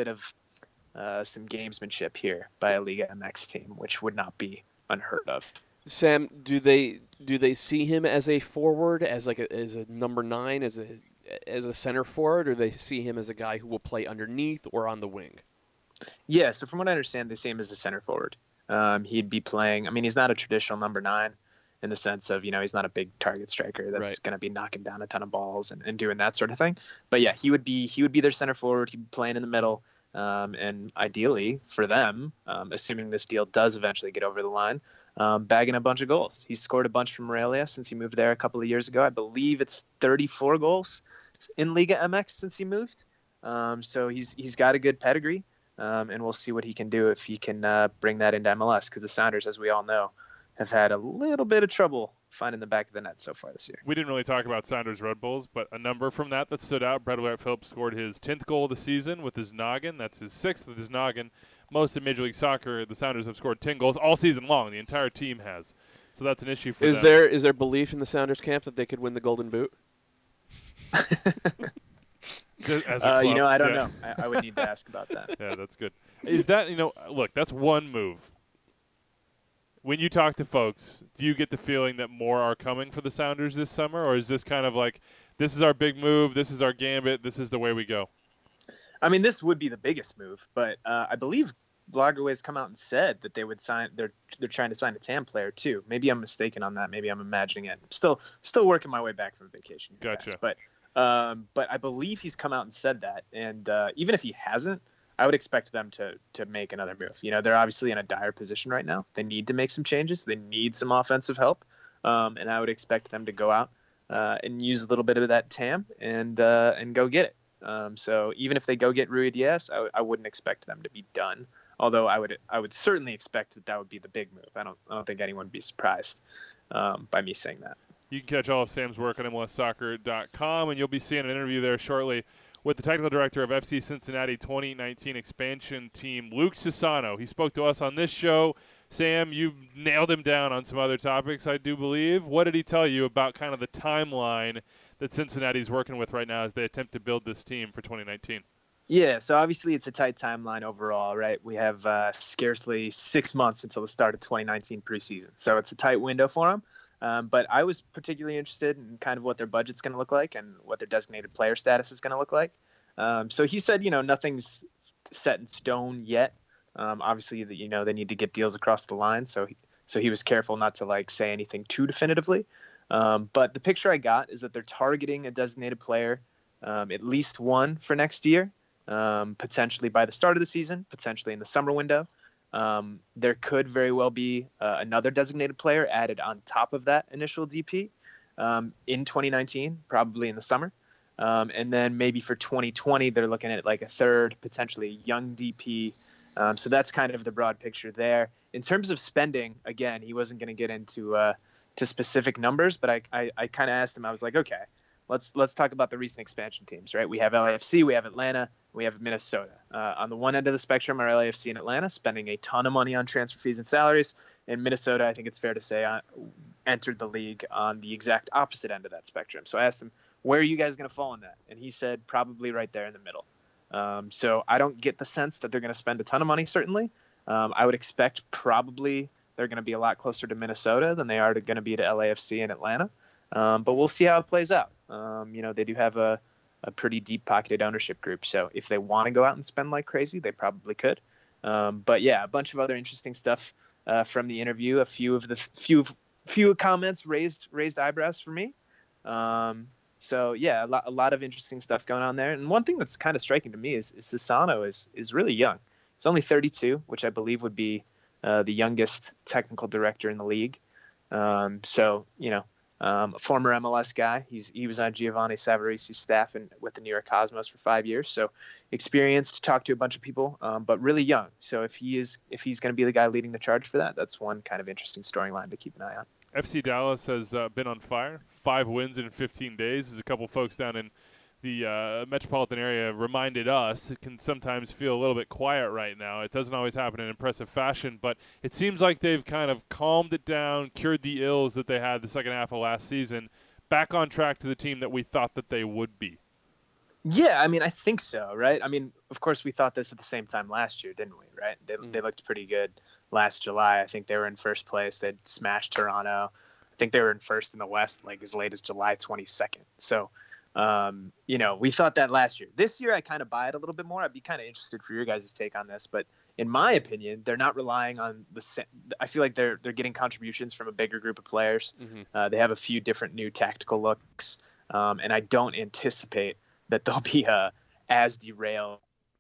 some gamesmanship here by a Liga MX team, which would not be unheard of. Sam, do they see him as a forward, as a number 9, as a center forward, or they see him as a guy who will play underneath or on the wing? Yeah, so from what I understand, they see him as a center forward. He'd be playing. I mean, he's not a traditional number 9 in the sense of, he's not a big target striker that's going to be knocking down a ton of balls and doing that sort of thing. But yeah, he would be their center forward. He'd be playing in the middle. and ideally for them, assuming this deal does eventually get over the line, bagging a bunch of goals. He's scored a bunch for Morelia since he moved there a couple of years ago. I believe it's 34 goals in Liga MX since he moved. So he's got a good pedigree, and we'll see what he can do if he can bring that into MLS, because the Sounders, as we all know, have had a little bit of trouble finding the back of the net so far this year. We didn't really talk about Sounders Red Bulls, but a number from that stood out. Brett Phillips scored his 10th goal of the season with his noggin. That's his 6th with his noggin. Most in Major League Soccer, the Sounders have scored 10 goals all season long. The entire team has. So that's an issue for them. Is there belief in the Sounders camp that they could win the Golden Boot? As a club. I don't know. I would need to ask about that. Yeah, that's good. Is that, look, that's one move. When you talk to folks, do you get the feeling that more are coming for the Sounders this summer, or is this kind of like, this is our big move, this is our gambit, this is the way we go? I mean, this would be the biggest move, but I believe Lagerwey's come out and said that they would sign. They're trying to sign a TAM player too. Maybe I'm mistaken on that. Maybe I'm imagining it. Still working my way back from vacation. Gotcha. Guys. But I believe he's come out and said that. And even if he hasn't, I would expect them to make another move. They're obviously in a dire position right now. They need to make some changes. They need some offensive help. And I would expect them to go out and use a little bit of that TAM and go get it. So even if they go get Rui Diaz, I wouldn't expect them to be done. Although I would certainly expect that would be the big move. I don't think anyone would be surprised by me saying that. You can catch all of Sam's work on MLSsoccer.com, and you'll be seeing an interview there shortly with the technical director of FC Cincinnati 2019 expansion team, Luke Sassano. He spoke to us on this show. Sam, you nailed him down on some other topics, I do believe. What did he tell you about kind of the timeline that Cincinnati's working with right now as they attempt to build this team for 2019? Yeah, so obviously it's a tight timeline overall, right? We have scarcely 6 months until the start of 2019 preseason. So it's a tight window for them. But I was particularly interested in kind of what their budget's going to look like and what their designated player status is going to look like. So he said, nothing's set in stone yet. Obviously, they need to get deals across the line. So he was careful not to say anything too definitively. But the picture I got is that they're targeting a designated player, at least one for next year, potentially by the start of the season, potentially in the summer window. There could very well be another designated player added on top of that initial DP in 2019, probably in the summer. And then maybe for 2020, they're looking at a third, potentially young DP. So that's kind of the broad picture there. In terms of spending, again, he wasn't going to get into to specific numbers, but I kind of asked him, I was like, okay, let's talk about the recent expansion teams, right? We have LAFC, we have Atlanta, we have Minnesota. On the one end of the spectrum are LAFC and Atlanta, spending a ton of money on transfer fees and salaries. And Minnesota, I think it's fair to say, entered the league on the exact opposite end of that spectrum. So I asked him, where are you guys going to fall in that? And he said, probably right there in the middle. So I don't get the sense that they're going to spend a ton of money, certainly. I would expect probably they're going to be a lot closer to Minnesota than they are going to be to LAFC and Atlanta. But we'll see how it plays out. They do have a pretty deep-pocketed ownership group. So if they want to go out and spend like crazy, they probably could. But yeah, a bunch of other interesting stuff from the interview. A few of the few comments raised eyebrows for me. So yeah, a lot of interesting stuff going on there. And one thing that's kind of striking to me is Sassano is really young. He's only 32, which I believe would be the youngest technical director in the league. A former MLS guy. He was on Giovanni Savaresi's staff and with the New York Cosmos for 5 years. So experienced, talked to a bunch of people, but really young. So if he's going to be the guy leading the charge for that, that's one kind of interesting storyline to keep an eye on. FC Dallas has been on fire. 5 wins in 15 days. As a couple folks down in the metropolitan area reminded us, it can sometimes feel a little bit quiet right now. It doesn't always happen in impressive fashion, but it seems like they've kind of calmed it down, cured the ills that they had the second half of last season, back on track to the team that we thought that they would be. Yeah, I mean, I think so, right? I mean, of course, we thought this at the same time last year, didn't we, right? They looked pretty good last July. I think they were in first place. They'd smashed Toronto. I think they were in first in the West as late as July 22nd. So, we thought that last year. This year, I kind of buy it a little bit more. I'd be kind of interested for your guys' take on this. But in my opinion, they're not relying on I feel like they're getting contributions from a bigger group of players. Mm-hmm. They have a few different new tactical looks. And I don't anticipate that they'll be as derailed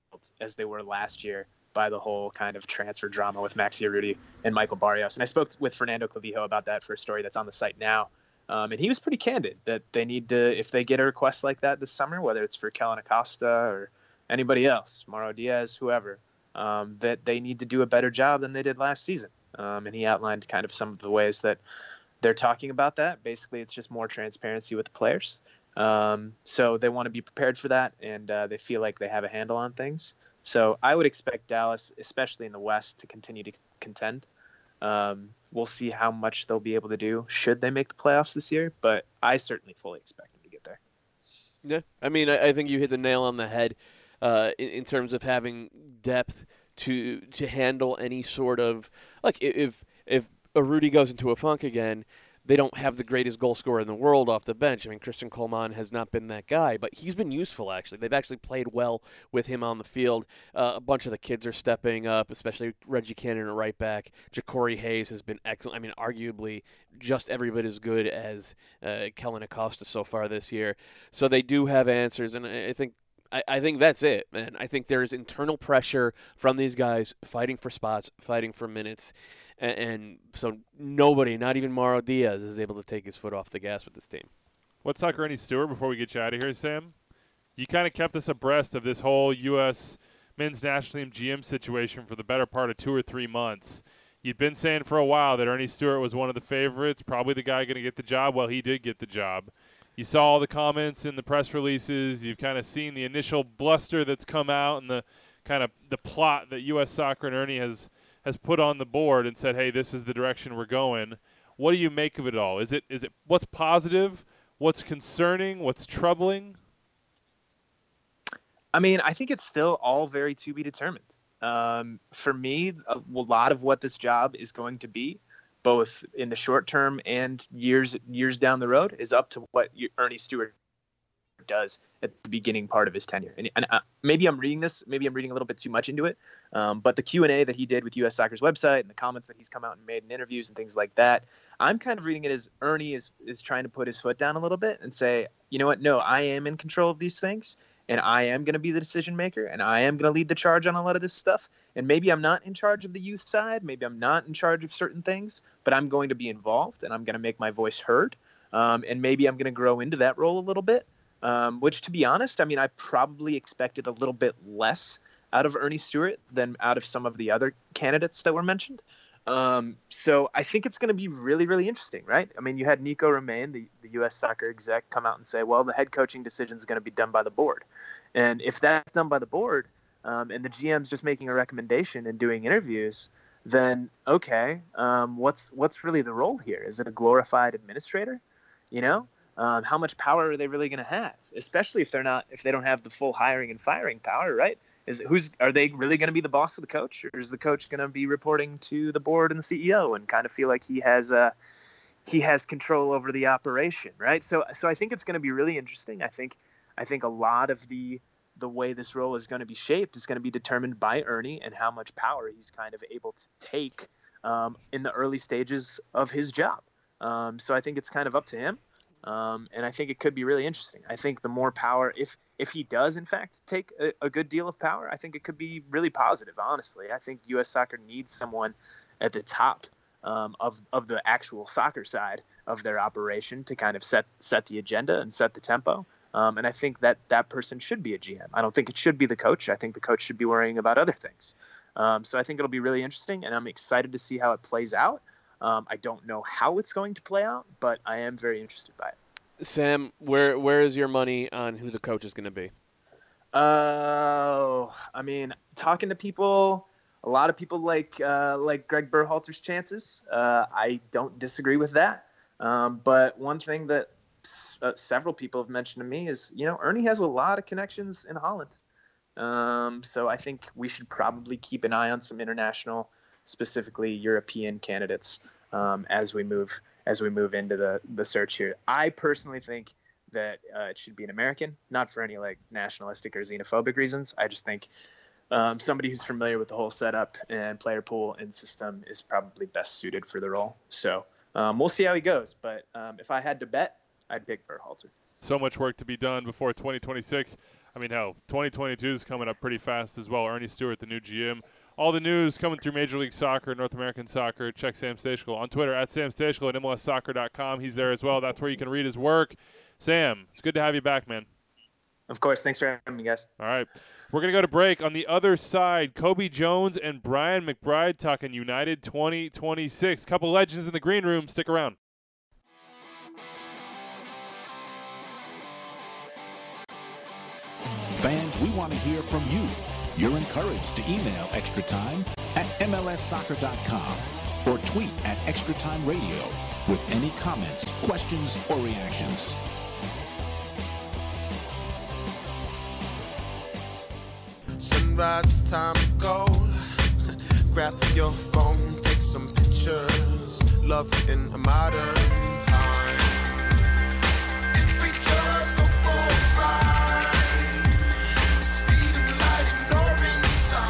as they were last year by the whole kind of transfer drama with Maxi Urruti and Michael Barrios. And I spoke with Fernando Clavijo about that for a story that's on the site now. And he was pretty candid that they need to, if they get a request like that this summer, whether it's for Kellen Acosta or anybody else, Mauro Diaz, whoever, that they need to do a better job than they did last season. And he outlined kind of some of the ways that they're talking about that. Basically, it's just more transparency with the players. So they want to be prepared for that, and they feel like they have a handle on things. So I would expect Dallas, especially in the West, to continue to contend. We'll see how much they'll be able to do should they make the playoffs this year, but I certainly fully expect them to get there. Yeah, I mean, I think you hit the nail on the head in terms of having depth to handle any sort of, like, if Urruti goes into a funk again, they don't have the greatest goal scorer in the world off the bench. I mean, Christian Coleman has not been that guy, but he's been useful, actually. They've actually played well with him on the field. A bunch of the kids are stepping up, especially Reggie Cannon at right back. Ja'Cory Hayes has been excellent. I mean, arguably just every bit as good as Kellen Acosta so far this year. So they do have answers, and I think that's it, man. I think there's internal pressure from these guys fighting for spots, fighting for minutes, and so nobody, not even Mauro Diaz, is able to take his foot off the gas with this team. Let's talk Ernie Stewart before we get you out of here, Sam. You kind of kept us abreast of this whole U.S. men's national team GM situation for the better part of 2 or 3 months. You'd been saying for a while that Ernie Stewart was one of the favorites, probably the guy going to get the job. Well, he did get the job. You saw all the comments in the press releases. You've kind of seen the initial bluster that's come out and the kind of the plot that U.S. Soccer and Ernie has put on the board and said, hey, this is the direction we're going. What do you make of it all? Is it what's positive? What's concerning? What's troubling? I mean, I think it's still all very to be determined. For me, a lot of what this job is going to be, both in the short term and years down the road, is up to what Ernie Stewart does at the beginning part of his tenure. And maybe I'm reading a little bit too much into it, but the Q&A that he did with U.S. Soccer's website and the comments that he's come out and made in interviews and things like that, I'm kind of reading it as Ernie is trying to put his foot down a little bit and say, you know what, no, I am in control of these things, and I am going to be the decision maker, and I am going to lead the charge on a lot of this stuff. And maybe I'm not in charge of the youth side, maybe I'm not in charge of certain things, but I'm going to be involved, and I'm going to make my voice heard, and maybe I'm going to grow into that role a little bit. Which, to be honest, I mean, I probably expected a little bit less out of Ernie Stewart than out of some of the other candidates that were mentioned. So I think it's going to be really, really interesting, right? I mean, you had Nico Romain, the U.S. Soccer exec, come out and say, well, the head coaching decision is going to be done by the board. And if that's done by the board, and the GM's just making a recommendation and doing interviews, then, okay, what's really the role here? Is it a glorified administrator? You know? How much power are they really going to have, especially if they don't have the full hiring and firing power, right? Are they really going to be the boss of the coach, or is the coach going to be reporting to the board and the CEO and kind of feel like he has control over the operation, right? So I think it's going to be really interesting. I think a lot of the way this role is going to be shaped is going to be determined by Ernie and how much power he's kind of able to take in the early stages of his job. So I think it's kind of up to him. And I think it could be really interesting. I think the more power, if he does in fact take a good deal of power, I think it could be really positive. Honestly, I think U.S. Soccer needs someone at the top of the actual soccer side of their operation to kind of set the agenda and set the tempo. And I think that person should be a GM. I don't think it should be the coach. I think the coach should be worrying about other things. So I think it'll be really interesting, and I'm excited to see how it plays out. I don't know how it's going to play out, but I am very interested by it. Sam, where is your money on who the coach is going to be? I mean, talking to people, a lot of people like Greg Berhalter's chances. I don't disagree with that. But one thing that several people have mentioned to me is, Ernie has a lot of connections in Holland. So I think we should probably keep an eye on some international, specifically European candidates as we move into the search here. I personally think that it should be an American, not for any nationalistic or xenophobic reasons. I just think somebody who's familiar with the whole setup and player pool and system is probably best suited for the role. So we'll see how he goes. But if I had to bet, I'd pick Berhalter. So much work to be done before 2026. I mean, hell, 2022 is coming up pretty fast as well. Ernie Stewart, the new GM. All the news coming through Major League Soccer, North American Soccer. Check Sam Stejskal on Twitter at Sam Stejskal at MLSsoccer.com. He's there as well. That's where you can read his work. Sam, it's good to have you back, man. Of course. Thanks for having me, guys. All right. We're going to go to break. On the other side, Kobe Jones and Brian McBride talking United 2026. Couple legends in the green room. Stick around. Fans, we want to hear from you. You're encouraged to email Extra Time at MLSsoccer.com or tweet at Extra Time Radio with any comments, questions, or reactions. Sunrise, time to go. Grab your phone, take some pictures. Love in a modern time. If we just go for a ride, speed of light, ignoring the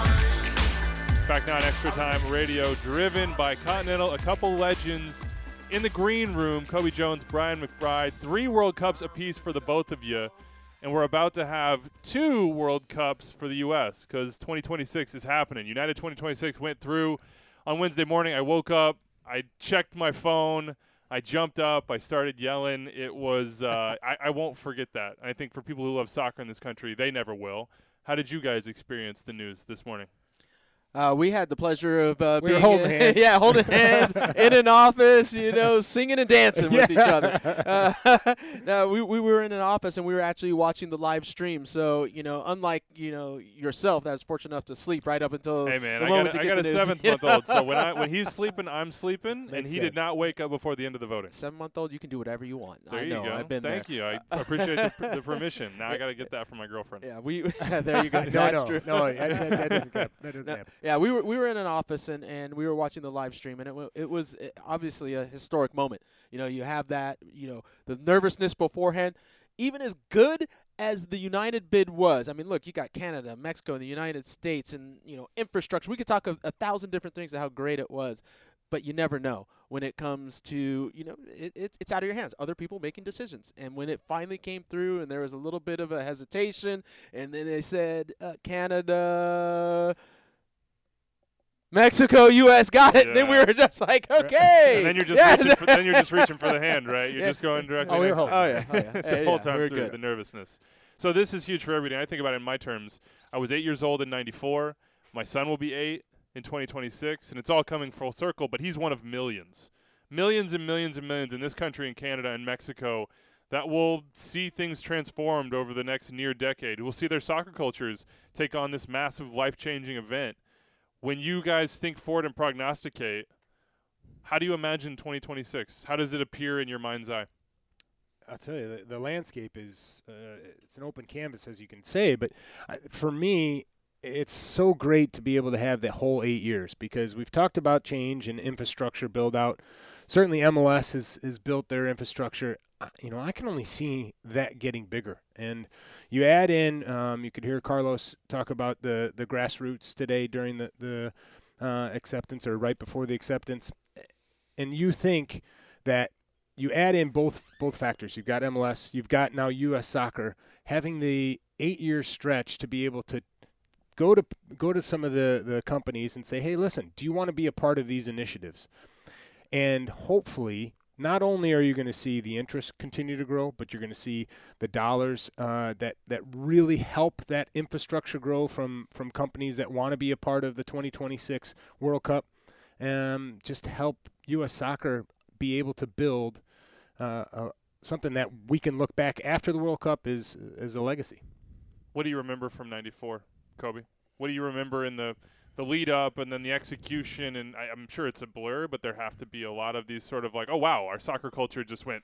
sign. Back now on Extra Time Radio, driven by Continental. A couple legends in the green room. Kobe Jones, Brian McBride. 3 World Cups apiece for the both of you. And we're about to have 2 World Cups for the U.S. because 2026 is happening. United 2026 went through on Wednesday morning. I woke up. I checked my phone. I jumped up. I started yelling. It was I won't forget that. I think for people who love soccer in this country, they never will. How did you guys experience the news this morning? We had the pleasure of we were holding hands. Yeah, holding hands in an office, singing and dancing with each other. No, we were in an office and we were actually watching the live stream. So, unlike, yourself that was fortunate enough to sleep right up until hey man, the moment I got a 7-month-old. So when he's sleeping, I'm sleeping, and he did not wake up before the end of the voting. 7-month-old, you can do whatever you want. There I you know, go. I've been Thank there. you. I appreciate the permission. Now I got to get that from my girlfriend. Yeah, there you go. That's true. No, that doesn't happen. That doesn't happen. Yeah, we were in an office and we were watching the live stream, and it was obviously a historic moment. You have that, the nervousness beforehand. Even as good as the United bid was, I mean, look, you got Canada, Mexico, and the United States, and infrastructure. We could talk 1,000 different things of how great it was, but you never know when it comes to it's out of your hands. Other people making decisions, and when it finally came through, and there was a little bit of a hesitation, and then they said Canada. Mexico, U.S. got it. Yeah. And then we were just like, okay. And then you're just reaching for the hand, right? You're just going directly. Oh, next yeah. The whole time through the nervousness. So this is huge for everybody. I think about it in my terms. I was 8 years old in '94. My son will be 8 in 2026, and it's all coming full circle. But he's one of millions and millions and millions in this country, in Canada and Mexico, that will see things transformed over the next near decade. We'll see their soccer cultures take on this massive, life-changing event. When you guys think forward and prognosticate, how do you imagine 2026? How does it appear in your mind's eye? I'll tell you, the landscape is it's an open canvas, as you can say. But for me, it's so great to be able to have the whole 8 years because we've talked about change and infrastructure build-out. Certainly MLS has built their infrastructure. I can only see that getting bigger. And you add in, you could hear Carlos talk about the grassroots today during the acceptance or right before the acceptance. And you think that you add in both factors. You've got MLS, you've got now U.S. Soccer, having the 8-year stretch to be able to go to some of the companies and say, hey, listen, do you want to be a part of these initiatives? And hopefully, not only are you going to see the interest continue to grow, but you're going to see the dollars that really help that infrastructure grow from companies that want to be a part of the 2026 World Cup. Just help U.S. Soccer be able to build something that we can look back after the World Cup as a legacy. What do you remember from '94, Kobe? What do you remember in the lead up and then the execution? And I'm sure it's a blur, but there have to be a lot of these sort of like, oh wow, our soccer culture just went,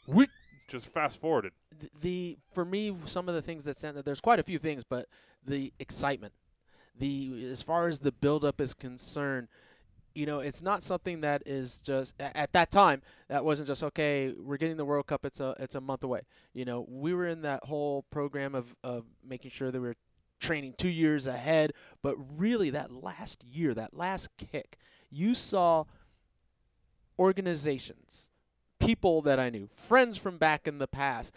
just fast forwarded. For me, some of the things there's quite a few things, but the excitement, as far as the build up is concerned, it's not something that is just at that time. That wasn't just okay. We're getting the World Cup. It's a month away. We were in that whole program of making sure that we were training 2 years ahead, but really that last year, that last kick, you saw organizations, people that I knew, friends from back in the past,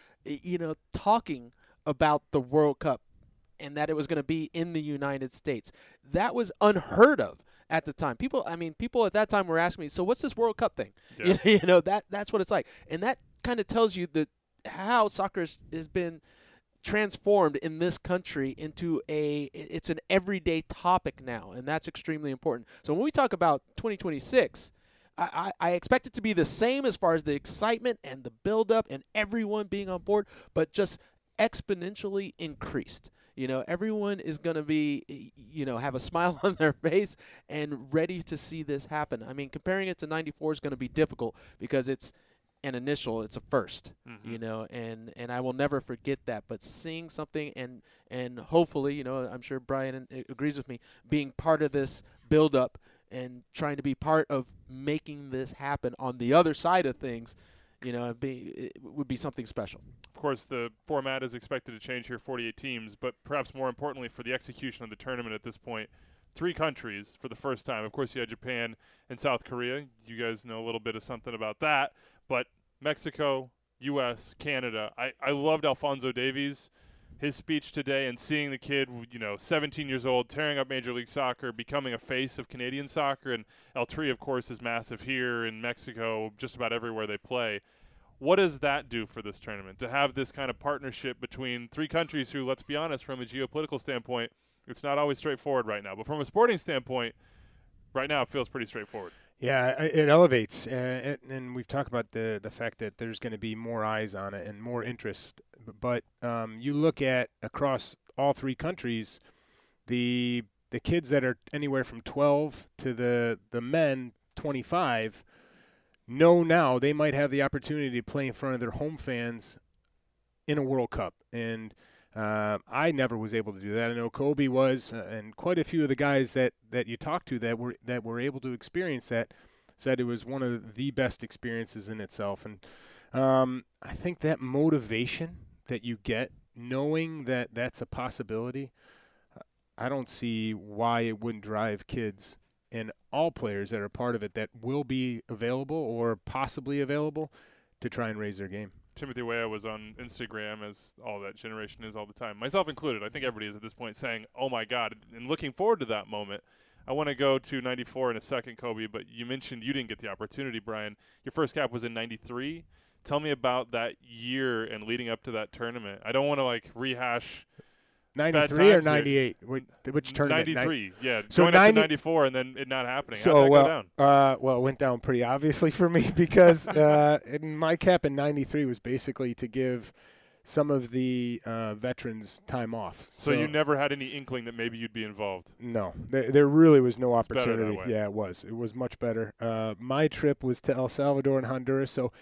talking about the World Cup and that it was going to be in the United States. That was unheard of at the time. People at that time were asking me, so what's this World Cup thing? Yeah. That's what it's like. And that kind of tells you how soccer has been transformed in this country into it's an everyday topic now, and that's extremely important. So when we talk about 2026, I expect it to be the same as far as the excitement and the build-up and everyone being on board, but just exponentially increased. Everyone is going to be, have a smile on their face and ready to see this happen. I mean, comparing it to 94 is going to be difficult because it's an initial, it's a first, and I will never forget that. But seeing something and hopefully, I'm sure Brian agrees with me, being part of this build-up and trying to be part of making this happen on the other side of things, it would be something special. Of course, the format is expected to change here, 48 teams, but perhaps more importantly for the execution of the tournament at this point, 3 countries for the first time. Of course, you had Japan and South Korea. You guys know a little bit of something about that. But Mexico, U.S., Canada. I loved Alphonso Davies, his speech today, and seeing the kid, 17 years old, tearing up Major League Soccer, becoming a face of Canadian soccer. And El Tri, of course, is massive here in Mexico, just about everywhere they play. What does that do for this tournament, to have this kind of partnership between 3 countries who, let's be honest, from a geopolitical standpoint, it's not always straightforward right now. But from a sporting standpoint, right now it feels pretty straightforward. Yeah, it elevates. And we've talked about the fact that there's going to be more eyes on it and more interest. But you look at across all 3 countries, the kids that are anywhere from 12 to the men 25 know now they might have the opportunity to play in front of their home fans in a World Cup. And I never was able to do that. I know Kobe was, and quite a few of the guys that you talked to that were able to experience that said it was one of the best experiences in itself. And I think that motivation that you get knowing that that's a possibility, I don't see why it wouldn't drive kids and all players that are part of it that will be available or possibly available to try and raise their game. Timothy Weah was on Instagram, as all that generation is all the time, myself included. I think everybody is at this point saying, oh, my God, and looking forward to that moment. I want to go to 94 in a second, Kobe, but you mentioned you didn't get the opportunity, Brian. Your first cap was in 93. Tell me about that year and leading up to that tournament. I don't want to, rehash 93 or 98? Which tournament? 93, yeah. So going up to 94 and then it not happening. So, how did that go down? It went down pretty obviously for me because my cap in 93 was basically to give some of the veterans time off. So you never had any inkling that maybe you'd be involved? No. There really was no opportunity. It's better that way. Yeah, it was. It was much better. My trip was to El Salvador and Honduras, so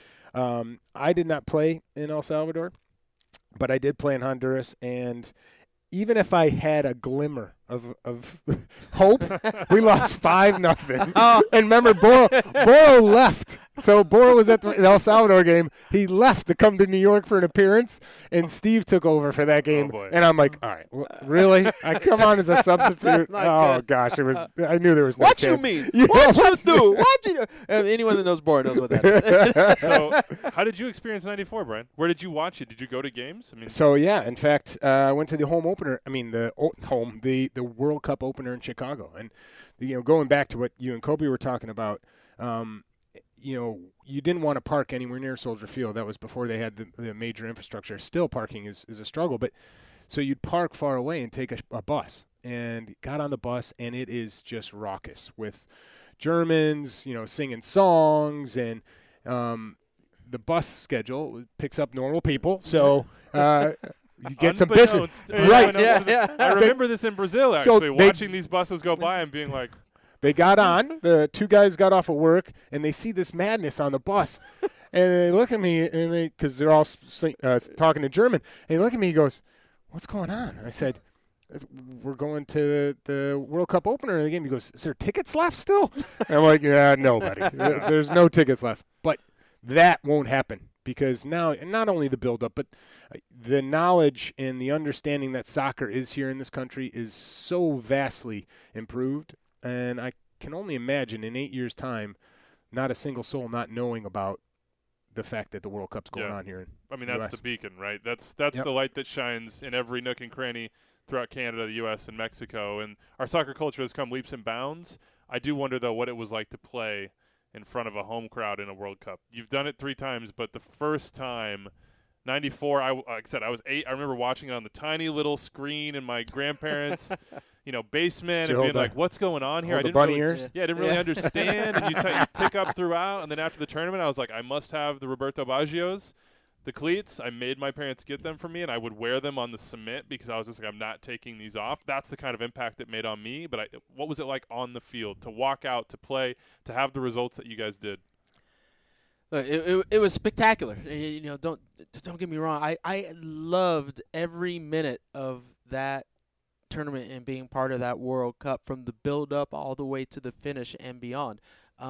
I did not play in El Salvador, but I did play in Honduras, and even if I had a glimmer of hope, we lost 5-0. And remember, Boro left. So Boro was at the El Salvador game. He left to come to New York for an appearance, and Steve took over for that game. Oh, and I'm like, all right, really? I come on as a substitute? Gosh, it was. I knew there was no chance. What you mean? Yeah, what you do? What you do? Anyone that knows Boro knows what that is. So how did you experience 94, Brian? Where did you watch it? Did you go to games? So, yeah, in fact, I went to the home opener. The World Cup opener in Chicago. And, going back to what you and Kobe were talking about, you didn't want to park anywhere near Soldier Field. That was before they had the major infrastructure. Still, parking is a struggle. But so you'd park far away and take a bus. And got on the bus, and it is just raucous with Germans, singing songs. And the bus schedule picks up normal people. So you get some business. Right. Yeah. I remember this in Brazil, actually, watching these buses go by and being like. They got on. The 2 guys got off of work, and they see this madness on the bus. And they look at me, and because they're all talking in German. And they look at me, he goes, what's going on? I said, we're going to the World Cup opener of the game. He goes, is there tickets left still? And I'm like, yeah, nobody. There's no tickets left. But that won't happen. Because now, not only the build-up, but the knowledge and the understanding that soccer is here in this country is so vastly improved. And I can only imagine in 8 years' time, not a single soul not knowing about the fact that the World Cup's going on here. I mean, that's US. the beacon, right? That's Yep. the light that shines in every nook and cranny throughout Canada, the U.S., and Mexico. And our soccer culture has come leaps and bounds. I do wonder, though, what it was like to play in front of a home crowd in a World Cup. You've done it 3 times, but the first time, 94, like I said, I was 8. I remember watching it on the tiny little screen in my grandparents' basement and being like, what's going on here? I didn't bunny really, ears? Yeah, I didn't really understand. And you pick up throughout. And then after the tournament, I was like, I must have the Roberto Baggios, the cleats. I made my parents get them for me, and I would wear them on the cement because I was just like, I'm not taking these off. That's the kind of impact it made on me. But what was it like on the field to walk out, to play, to have the results that you guys did? Look, it was spectacular. Don't get me wrong. I loved every minute of that tournament and being part of that World Cup, from the build up all the way to the finish and beyond.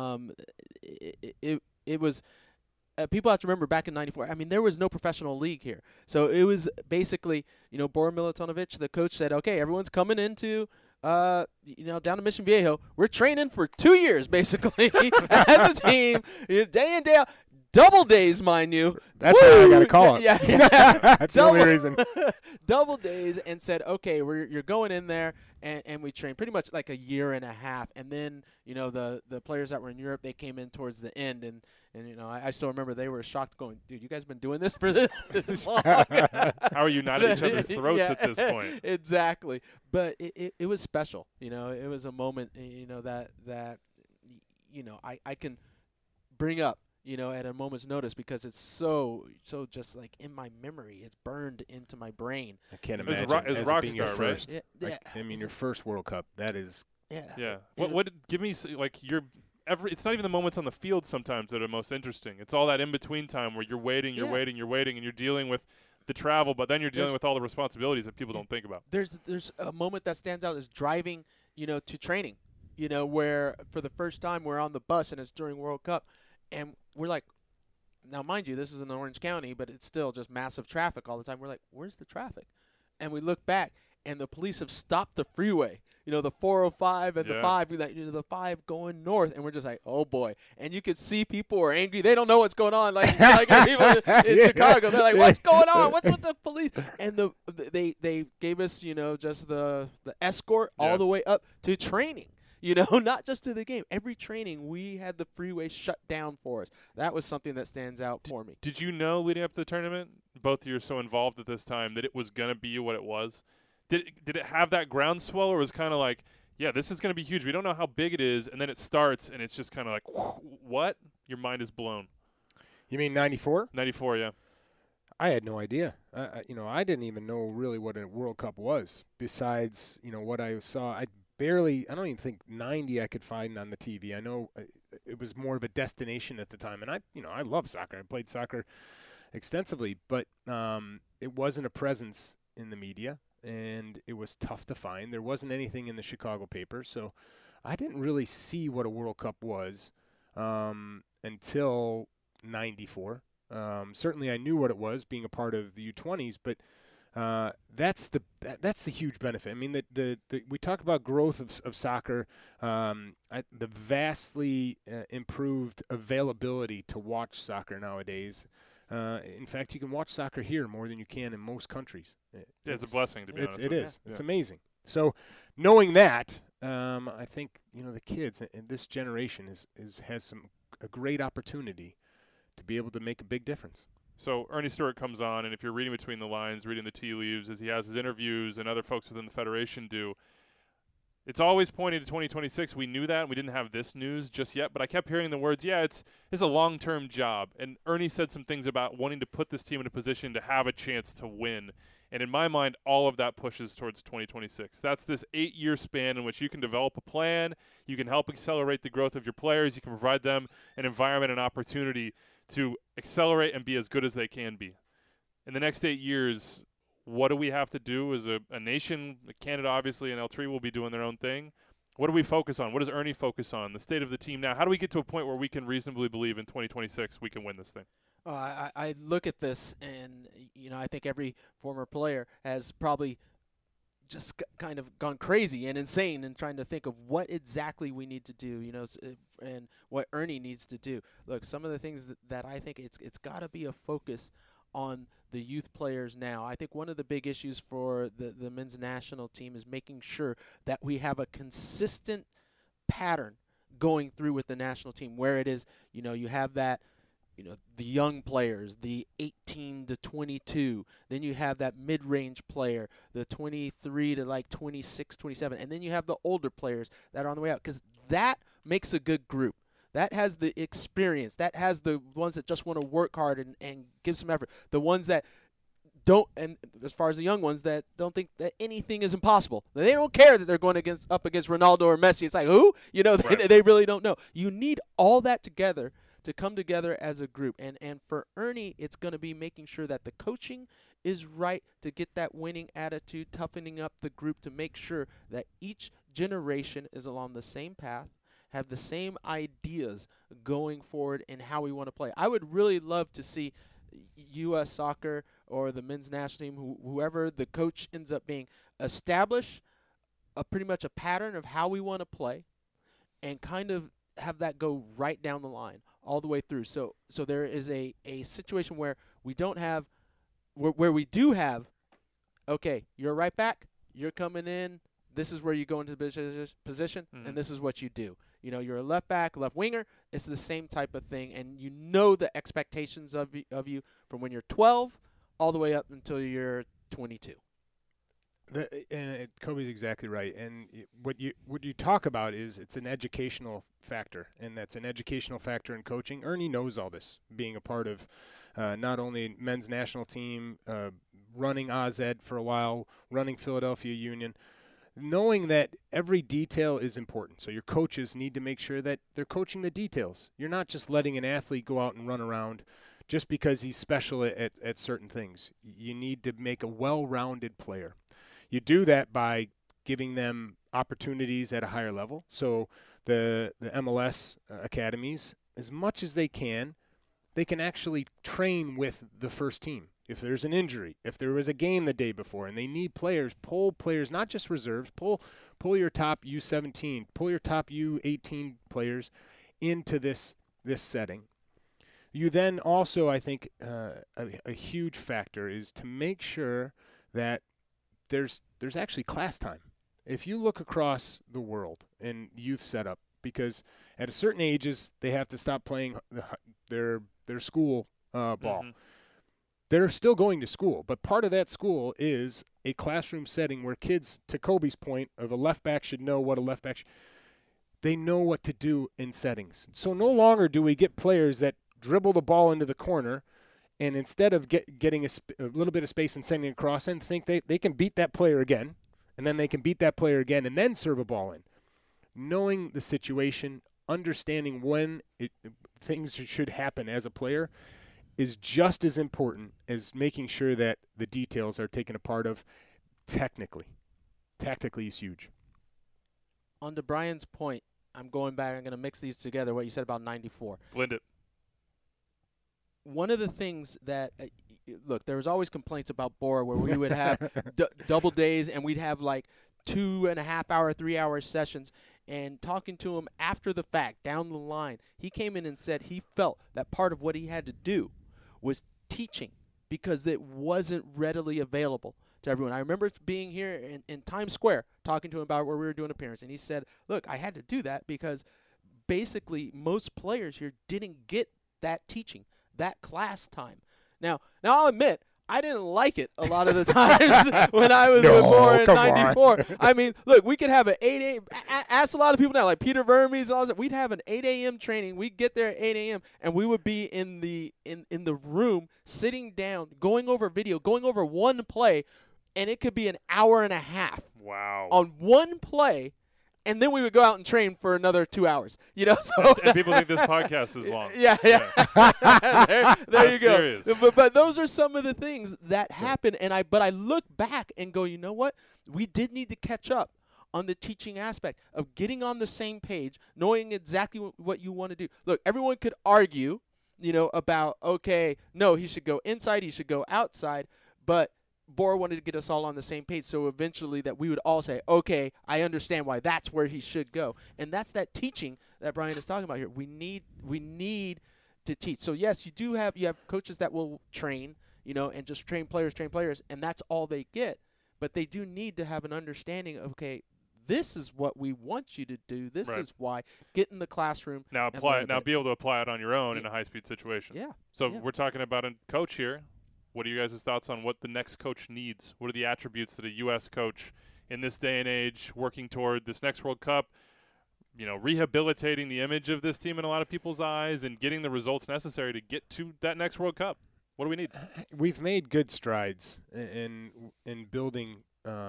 It was. People have to remember back in '94. I mean, there was no professional league here, so it was basically, Bora Milutinovic, the coach, said, "Okay, everyone's coming into, down to Mission Viejo. We're training for 2 years, basically, as a team, day in, day out." Double days, mind you. That's how I got to call it. Yeah. That's the only reason. Double days, and said, okay, you're going in there, and we trained pretty much like a year and a half. And then, the players that were in Europe, they came in towards the end, and I still remember they were shocked, going, dude, you guys been doing this for this long? How are you not at each other's throats at this point? Exactly. But it was special. It was a moment, that I can bring up, at a moment's notice, because it's so just like in my memory. It's burned into my brain. I can't It was imagine as it being your Rockstar, first. right? Yeah. I mean, your first World Cup. That is. Yeah. Yeah. Give me like it's not even the moments on the field sometimes that are most interesting. It's all that in between time where you're waiting, and you're dealing with the travel, but then you're dealing with all the responsibilities that people don't think about. There's a moment that stands out, is driving, to training, where for the first time we're on the bus, and it's during World Cup, and we're like, now mind you, this is in Orange County, but it's still just massive traffic all the time. We're like, where's the traffic? And we look back, and the police have stopped the freeway, the 405 and the 5, the 5 going north, and we're just like, oh boy. And you could see people are angry. They don't know what's going on. Like people in Chicago, they're like, what's going on? What's with the police? And they gave us, just the escort all the way up to training. Not just to the game. Every training, we had the freeway shut down for us. That was something that stands out for me. Did you know leading up to the tournament, both of you are so involved at this time, that it was going to be what it was? Did it have that groundswell, or was it kind of like, yeah, this is going to be huge. We don't know how big it is, and then it starts, and it's just kind of like, what? Your mind is blown. You mean 94? 94, yeah. I had no idea. I didn't even know really what a World Cup was, besides, what I saw. I don't even think 90 I could find on the TV. I know it was more of a destination at the time, and I love soccer. I played soccer extensively, but it wasn't a presence in the media, and it was tough to find. There wasn't anything in the Chicago paper, so I didn't really see what a World Cup was until 94. Certainly I knew what it was, being a part of the U20s, but that's the huge benefit. I mean, we talk about growth of soccer, the vastly improved availability to watch soccer nowadays. In fact, you can watch soccer here more than you can in most countries. It's a blessing, to be honest. It is. It's amazing. So knowing that, I think the kids in this generation has a great opportunity to be able to make a big difference. So Ernie Stewart comes on, and if you're reading between the lines, reading the tea leaves, as he has his interviews and other folks within the Federation do, it's always pointing to 2026. We knew that, and we didn't have this news just yet, but I kept hearing the words, it's a long-term job. And Ernie said some things about wanting to put this team in a position to have a chance to win. And in my mind, all of that pushes towards 2026. That's this 8-year span in which you can develop a plan, you can help accelerate the growth of your players, you can provide them an environment and opportunity to accelerate and be as good as they can be. In the next 8 years, what do we have to do as a nation? Canada, obviously, and L3 will be doing their own thing. What do we focus on? What does Ernie focus on? The state of the team now. How do we get to a point where we can reasonably believe in 2026 we can win this thing? I look at this, and I think every former player has probably just kind of gone crazy and insane and trying to think of what exactly we need to do, and what Ernie needs to do. Look, some of the things that I think it's got to be a focus on the youth players now. I think one of the big issues for the men's national team is making sure that we have a consistent pattern going through with the national team where it is, you have that, the young players, the 18 to 22. Then you have that mid-range player, the 23 to like 26, 27. And then you have the older players that are on the way out, because that makes a good group. That has the experience. That has the ones that just want to work hard and give some effort. The ones that don't, and as far as the young ones that don't think that anything is impossible. They don't care that they're going up against Ronaldo or Messi. It's like, who? Right. They really don't know. You need all that together to come together as a group. And for Ernie, it's going to be making sure that the coaching is right to get that winning attitude, toughening up the group to make sure that each generation is along the same path, have the same ideas going forward in how we want to play. I would really love to see U.S. Soccer or the men's national team, whoever the coach ends up being, establish pretty much a pattern of how we want to play and kind of have that go right down the line all the way through. So there is a situation where we don't have where we do have, okay, you're a right back, you're coming in, this is where you go into the position, and this is what you do. You're a left back, left winger. It's the same type of thing, and the expectations of you from when you're 12 all the way up until you're 22. Kobe's exactly right. And what you talk about is it's an educational factor, and that's an educational factor in coaching. Ernie knows all this, being a part of not only men's national team, running AZ for a while, running Philadelphia Union, knowing that every detail is important. So your coaches need to make sure that they're coaching the details. You're not just letting an athlete go out and run around just because he's special at certain things. You need to make a well-rounded player. You do that by giving them opportunities at a higher level. So the MLS academies, as much as they can actually train with the first team. If there's an injury, if there was a game the day before and they need players, pull players, not just reserves, pull your top U17, pull your top U18 players into this setting. You then also, I think, a huge factor is to make sure that there's actually class time. If you look across the world in youth setup, because at a certain ages they have to stop playing their school ball. Mm-hmm. They're still going to school, but part of that school is a classroom setting where kids, to Kobe's point of a left back should know what a left back they know what to do in settings. So no longer do we get players that dribble the ball into the corner and instead of getting a little bit of space and sending it across and think they can beat that player again, and then they can beat that player again and then serve a ball in. Knowing the situation, understanding when things should happen as a player is just as important as making sure that the details are taken a part of technically. Tactically is huge. On to Brian's point, I'm going back. I'm going to mix these together, what you said about 94. Blend it. One of the things that look, there was always complaints about Bora where we would have double days and we'd have like 2.5 hour, 3 hour sessions. And talking to him after the fact, down the line, he came in and said he felt that part of what he had to do was teaching because it wasn't readily available to everyone. I remember being here in Times Square talking to him about where we were doing appearance, and he said, look, I had to do that because basically most players here didn't get that teaching, that class time. Now I'll admit, I didn't like it a lot of the times when I was with Bora in 94. I mean, look, we could have an 8 a.m. Ask a lot of people now, like Peter Vermes and all that. We'd have an 8 a.m. training. We'd get there at 8 a.m. and we would be in the room, sitting down, going over video, going over one play, and it could be an hour and a half. Wow. On one play. And then we would go out and train for another 2 hours, So and people think this podcast is long. Yeah. there you go. Serious. But those are some of the things that happen. But I look back and go, you know what? We did need to catch up on the teaching aspect of getting on the same page, knowing exactly what you want to do. Look, everyone could argue, about, okay, no, he should go inside, he should go outside, but Bora wanted to get us all on the same page, so eventually that we would all say, okay, I understand why that's where he should go. And that's that teaching that Brian is talking about here. We need to teach. So, yes, you have coaches that will train, and just train players, and that's all they get. But they do need to have an understanding of, okay, this is what we want you to do. This is why. Get in the classroom. Now apply it. Now be able to apply it on your own in a high-speed situation. Yeah. So we're talking about a coach here. What are you guys' thoughts on what the next coach needs? What are the attributes that a U.S. coach in this day and age working toward this next World Cup, rehabilitating the image of this team in a lot of people's eyes and getting the results necessary to get to that next World Cup? What do we need? We've made good strides in building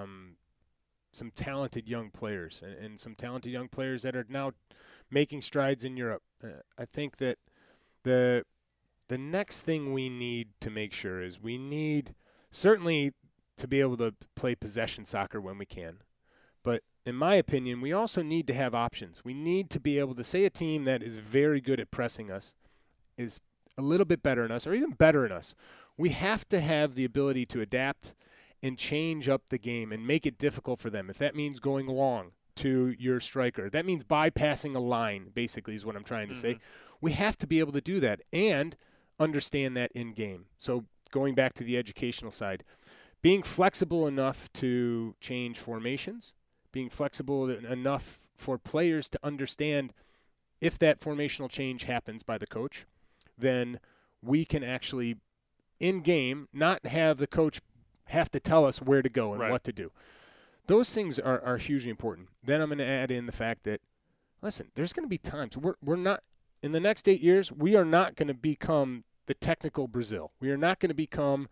some talented young players and some talented young players that are now making strides in Europe. I think that the next thing we need to make sure is we need certainly to be able to play possession soccer when we can. But in my opinion, we also need to have options. We need to be able to say a team that is very good at pressing us is a little bit better than us or even better than us. We have to have the ability to adapt and change up the game and make it difficult for them. If that means going long to your striker, that means bypassing a line, basically, is what I'm trying to say. We have to be able to do that and understand that in game. So going back to the educational side, being flexible enough to change formations, being flexible enough for players to understand if that formational change happens by the coach, then we can actually, in game, not have the coach have to tell us where to go and what to do. Those things are hugely important. Then I'm going to add in the fact that, listen, there's going to be times we're not, in the next 8 years, we are not going to become the technical Brazil. We are not going to become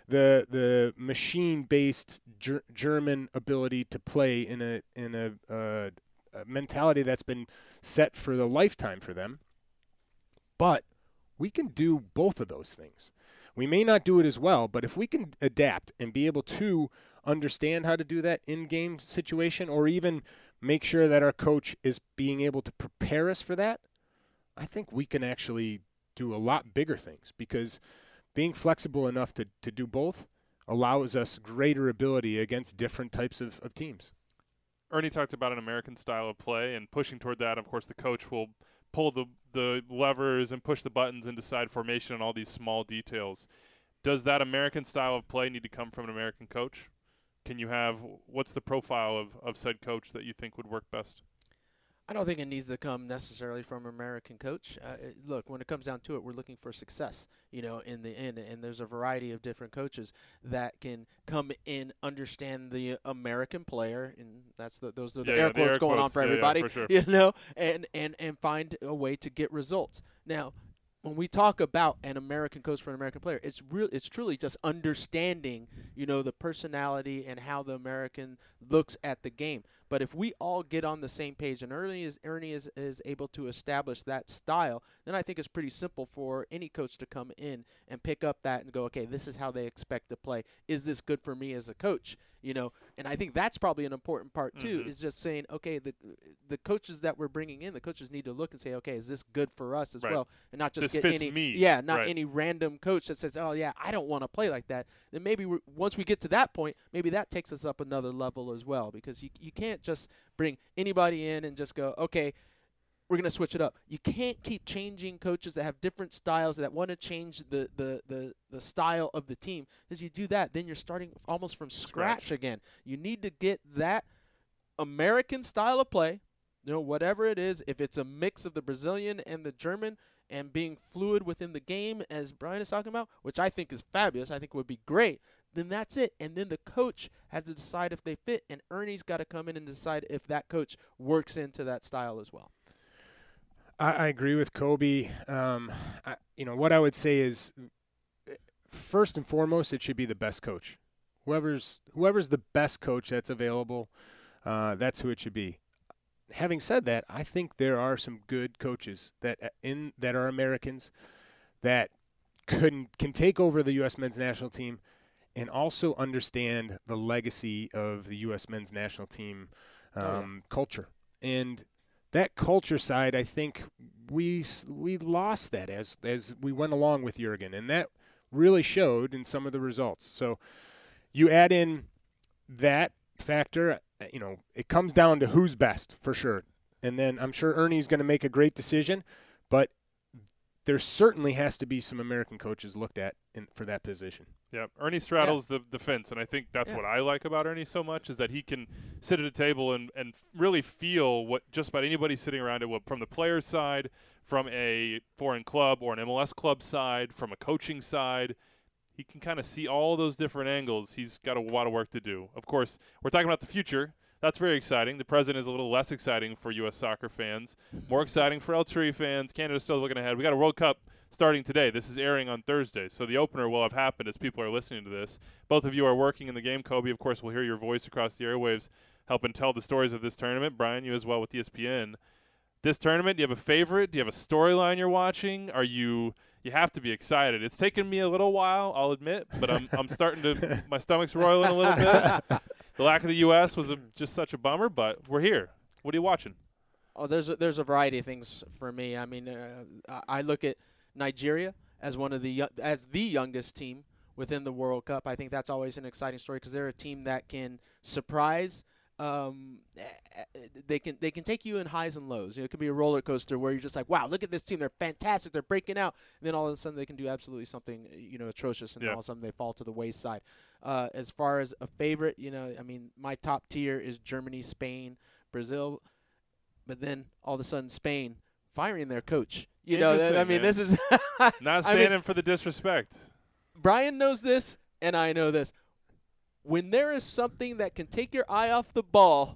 the machine-based German ability to play in a mentality that's been set for the lifetime for them. But we can do both of those things. We may not do it as well, but if we can adapt and be able to understand how to do that in-game situation or even make sure that our coach is being able to prepare us for that, I think we can actually do a lot bigger things because being flexible enough to do both allows us greater ability against different types of teams. Ernie talked about an American style of play and pushing toward that. Of course, the coach will pull the levers and push the buttons and decide formation and all these small details. Does that American style of play need to come from an American coach? What's the profile of said coach that you think would work best? I don't think it needs to come necessarily from an American coach. Look, when it comes down to it, we're looking for success, in the end. And there's a variety of different coaches that can come in, understand the American player, and those are the air quotes going on for everybody, for sure. And find a way to get results. Now, when we talk about an American coach for an American player, it's truly just understanding, the personality and how the American looks at the game. But if we all get on the same page and Ernie is able to establish that style, then I think it's pretty simple for any coach to come in and pick up that and go, okay, this is how they expect to play. Is this good for me as a coach? And I think that's probably an important part too, is just saying, okay, the coaches that we're bringing in, the coaches need to look and say, okay, is this good for us as well? And not just this get fits any, me. any random coach that says, oh yeah, I don't want to play like that. Then maybe once we get to that point, maybe that takes us up another level as well, because you can't just bring anybody in and just go, okay, we're going to switch it up. You can't keep changing coaches that have different styles that want to change the style of the team. Because you do that, then you're starting almost from scratch again. You need to get that American style of play, whatever it is, if it's a mix of the Brazilian and the German and being fluid within the game, as Brian is talking about, which I think is fabulous, I think would be great, then that's it. And then the coach has to decide if they fit, and Ernie's got to come in and decide if that coach works into that style as well. I agree with Kobe. What I would say is, first and foremost, it should be the best coach. Whoever's the best coach that's available, that's who it should be. Having said that, I think there are some good coaches that are Americans that can take over the U.S. men's national team and also understand the legacy of the U.S. men's national team culture. And that culture side, I think we lost that as we went along with Jurgen, and that really showed in some of the results. So you add in that factor, it comes down to who's best for sure. And then I'm sure Ernie's going to make a great decision, but there certainly has to be some American coaches looked at for that position. Yeah, Ernie straddles the fence, and I think that's what I like about Ernie so much is that he can sit at a table and really feel what just about anybody sitting around it, from the player's side, from a foreign club or an MLS club side, from a coaching side. He can kind of see all those different angles. He's got a lot of work to do. Of course, we're talking about the future. That's very exciting. The present is a little less exciting for U.S. soccer fans, more exciting for El Tri fans. Canada's still looking ahead. We got a World Cup starting today. This is airing on Thursday, so the opener will have happened as people are listening to this. Both of you are working in the game. Kobe, of course, we'll hear your voice across the airwaves helping tell the stories of this tournament. Brian, you as well with ESPN. This tournament, do you have a favorite? Do you have a storyline you're watching? You have to be excited. It's taken me a little while, I'll admit, but I'm starting to – my stomach's roiling a little bit. The lack of the U.S. was just such a bummer, but we're here. What are you watching? Oh, there's a variety of things for me. I mean, I look at Nigeria as the youngest team within the World Cup. I think that's always an exciting story because they're a team that can surprise. They can take you in highs and lows. It could be a roller coaster where you're just like, wow, look at this team. They're fantastic. They're breaking out. And then all of a sudden they can do absolutely something, atrocious, and all of a sudden they fall to the wayside. As far as a favorite, my top tier is Germany, Spain, Brazil. But then all of a sudden Spain firing their coach. This is not standing for the disrespect. Brian knows this, and I know this. When there is something that can take your eye off the ball,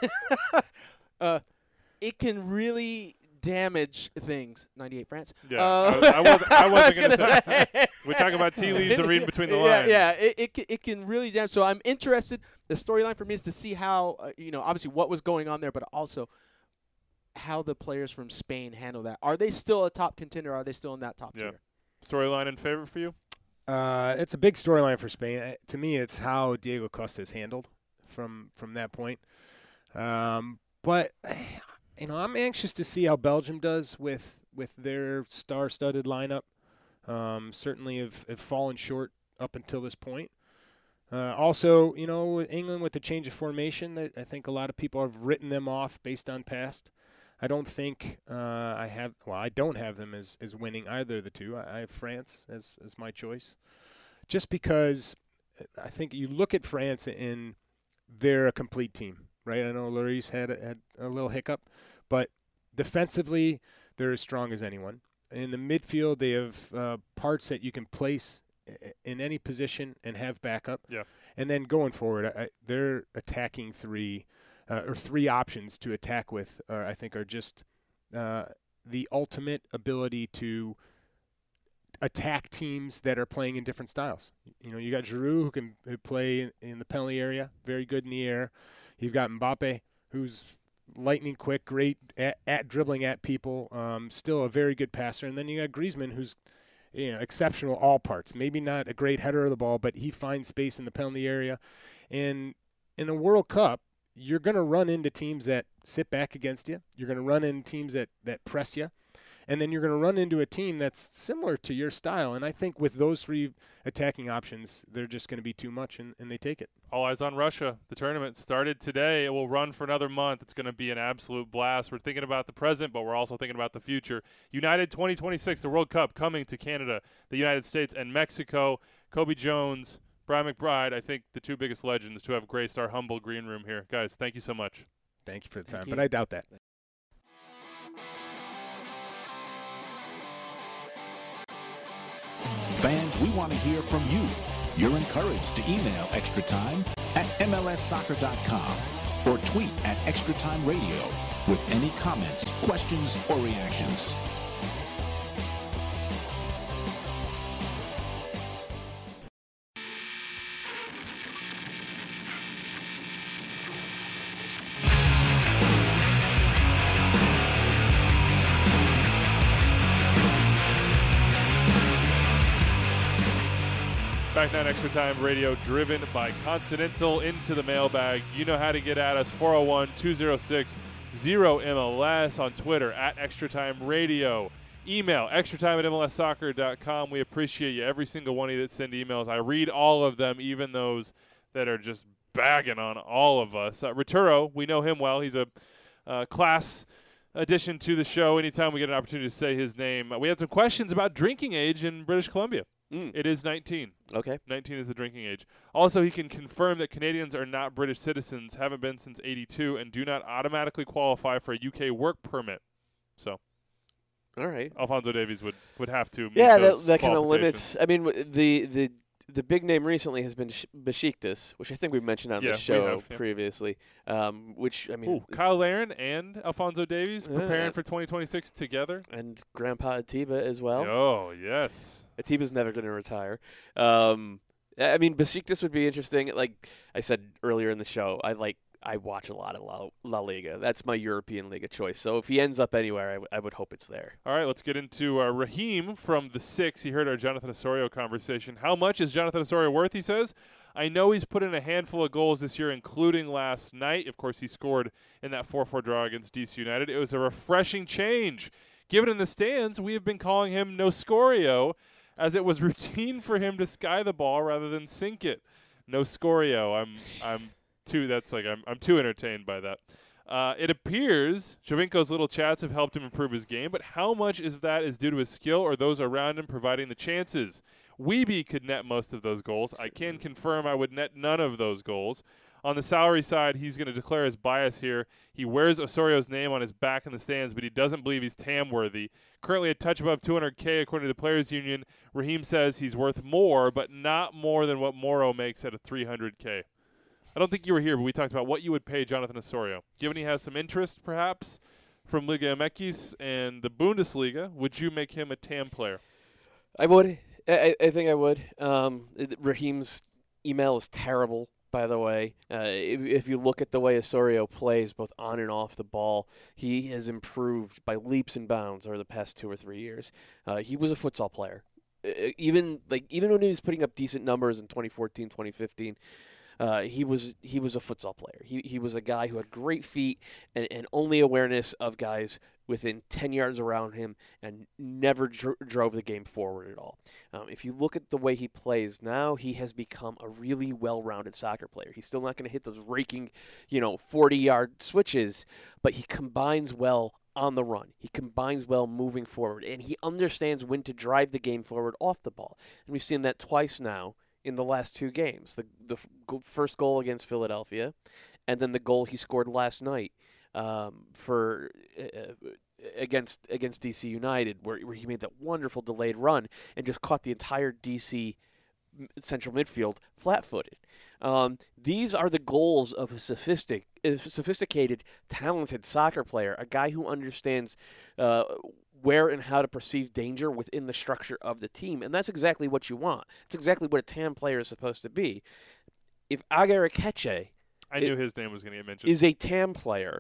it can really damage things. 98 France. Yeah, I wasn't going to say. We talk about tea leaves and reading between the lines. Yeah, it can really damage. So I'm interested. The storyline for me is to see how, obviously what was going on there, but also how the players from Spain handle that. Are they still a top contender? Are they still in that top tier? Storyline and favorite for you? It's a big storyline for Spain. To me, it's how Diego Costa is handled from that point. But I'm anxious to see how Belgium does with their star-studded lineup. Certainly have fallen short up until this point. Also, England with the change of formation, I think a lot of people have written them off based on past. I don't think I don't have them as winning either of the two. I have France as my choice. Just because I think you look at France and they're a complete team, right? I know Lloris had a little hiccup, but defensively they're as strong as anyone. In the midfield, they have parts that you can place in any position and have backup. Yeah. And then going forward, they're attacking three options to attack with, I think, are just the ultimate ability to attack teams that are playing in different styles. You got Giroud who can play in the penalty area, very good in the air. You've got Mbappe who's lightning quick, great at dribbling at people, still a very good passer. And then you got Griezmann who's exceptional all parts. Maybe not a great header of the ball, but he finds space in the penalty area. And in a World Cup, you're going to run into teams that sit back against you. You're going to run into teams that press you. And then you're going to run into a team that's similar to your style. And I think with those three attacking options, they're just going to be too much, and they take it. All eyes on Russia. The tournament started today. It will run for another month. It's going to be an absolute blast. We're thinking about the present, but we're also thinking about the future. United 2026, the World Cup coming to Canada, the United States, and Mexico. Kobe Jones, Brian McBride, I think the two biggest legends to have graced our humble green room here. Guys, thank you so much. Thank you for the time, but I doubt that. Fans, we want to hear from you. You're encouraged to email Extra Time at MLSsoccer.com or tweet at Extra Time Radio with any comments, questions, or reactions. Back now, Extra Time Radio, driven by Continental. Into the mailbag. You know how to get at us, 401-206-0MLS on Twitter, at Extra Time Radio. Email, extratime@mlssoccer.com. We appreciate you, every single one of you that send emails. I read all of them, even those that are just bagging on all of us. Rituro, we know him well. He's a class addition to the show. Anytime we get an opportunity to say his name. We had some questions about drinking age in British Columbia. It is 19. Okay. 19 is the drinking age. Also, he can confirm that Canadians are not British citizens, haven't been since 82, and do not automatically qualify for a UK work permit. So, all right. Alphonso Davies would have to meet Yeah, those that kind of qualifications. limits. I mean, the big name recently has been Besiktas, which I think we've mentioned on the show previously. Which, I mean, Kyle Larin and Alphonso Davies preparing for 2026 together. And Grandpa Atiba as well. Oh, yes. Atiba's never going to retire. I mean, Besiktas would be interesting. Like I said earlier in the show, I watch a lot of La Liga. That's my European League of choice. So if he ends up anywhere, I would hope it's there. All right, let's get into Raheem from the 6. He heard our Jonathan Osorio conversation. How much is Jonathan Osorio worth, he says? I know he's put in a handful of goals this year, including last night. Of course, he scored in that 4-4 draw against DC United. It was a refreshing change. Given in the stands, we have been calling him Noscorio, as it was routine for him to sky the ball rather than sink it. Noscorio. I'm too entertained by that. It appears Jovinko's little chats have helped him improve his game, but how much of that is due to his skill or those around him providing the chances? Weeby could net most of those goals. I can confirm I would net none of those goals. On the salary side, he's going to declare his bias here. He wears Osorio's name on his back in the stands, but he doesn't believe he's TAM-worthy. Currently a touch above $200K according to the Players Union. Raheem says he's worth more, but not more than what Moro makes at a $300K. I don't think you were here, but we talked about what you would pay Jonathan Osorio. Given he has some interest, perhaps, from Liga MX and the Bundesliga, would you make him a TAM player? I would. I think I would. Raheem's email is terrible, by the way. If you look at the way Osorio plays, both on and off the ball, he has improved by leaps and bounds over the past 2 or 3 years. He was a futsal player. Even when he was putting up decent numbers in 2014, 2015, he was a futsal player. He was a guy who had great feet and only awareness of guys within 10 yards around him and never drove the game forward at all. If you look at the way he plays now, he has become a really well-rounded soccer player. He's still not going to hit those raking, 40-yard switches, but he combines well on the run. He combines well moving forward, and he understands when to drive the game forward off the ball. And we've seen that twice now in the last 2 games. The first goal against Philadelphia, and then the goal he scored last night against DC United, where he made that wonderful delayed run and just caught the entire DC central midfield flat-footed. These are the goals of a sophisticated, talented soccer player, a guy who understands where and how to perceive danger within the structure of the team. And that's exactly what you want. It's exactly what a TAM player is supposed to be. If Aguirre Keche I knew his name was going to get mentioned. is a TAM player,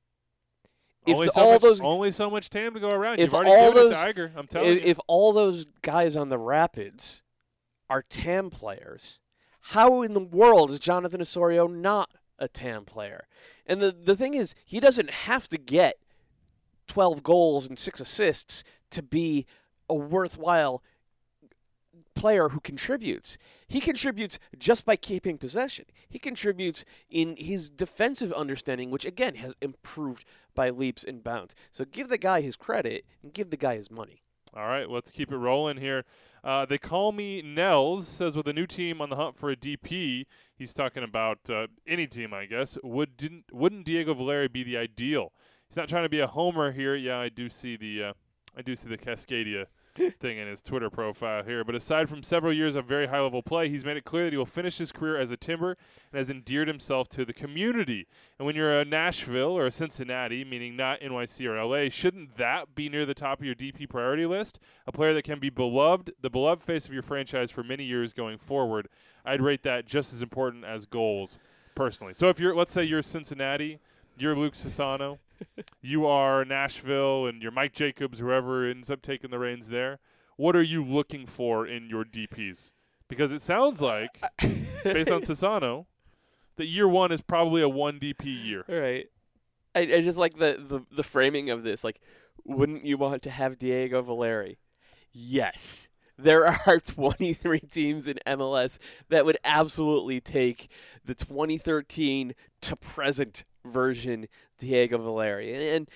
only so much TAM to go around. You've already given it to Iger, I'm telling you. If all those guys on the Rapids are TAM players, how in the world is Jonathan Osorio not a TAM player? And the thing is, he doesn't have to get 12 goals and 6 assists to be a worthwhile player who contributes. He contributes just by keeping possession. He contributes in his defensive understanding, which again has improved by leaps and bounds. So give the guy his credit and give the guy his money. All right, let's keep it rolling here. They call me Nels, says with a new team on the hunt for a DP, he's talking about any team, I guess. Wouldn't Diego Valeri be the ideal? He's not trying to be a homer here. Yeah, I do see the Cascadia thing in his Twitter profile here. But aside from several years of very high-level play, he's made it clear that he will finish his career as a Timber and has endeared himself to the community. And when you're a Nashville or a Cincinnati, meaning not NYC or LA, shouldn't that be near the top of your DP priority list? A player that can be beloved, the beloved face of your franchise for many years going forward. I'd rate that just as important as goals, personally. So if let's say you're Cincinnati, you're Luke Sassano, you are Nashville, and you're Mike Jacobs, whoever ends up taking the reins there. What are you looking for in your DPs? Because it sounds like, based on Sassano, that year one is probably a 1 DP year. All right. I just like the framing of this. Like, wouldn't you want to have Diego Valeri? Yes. There are 23 teams in MLS that would absolutely take the 2013 to present version Diego Valeri. And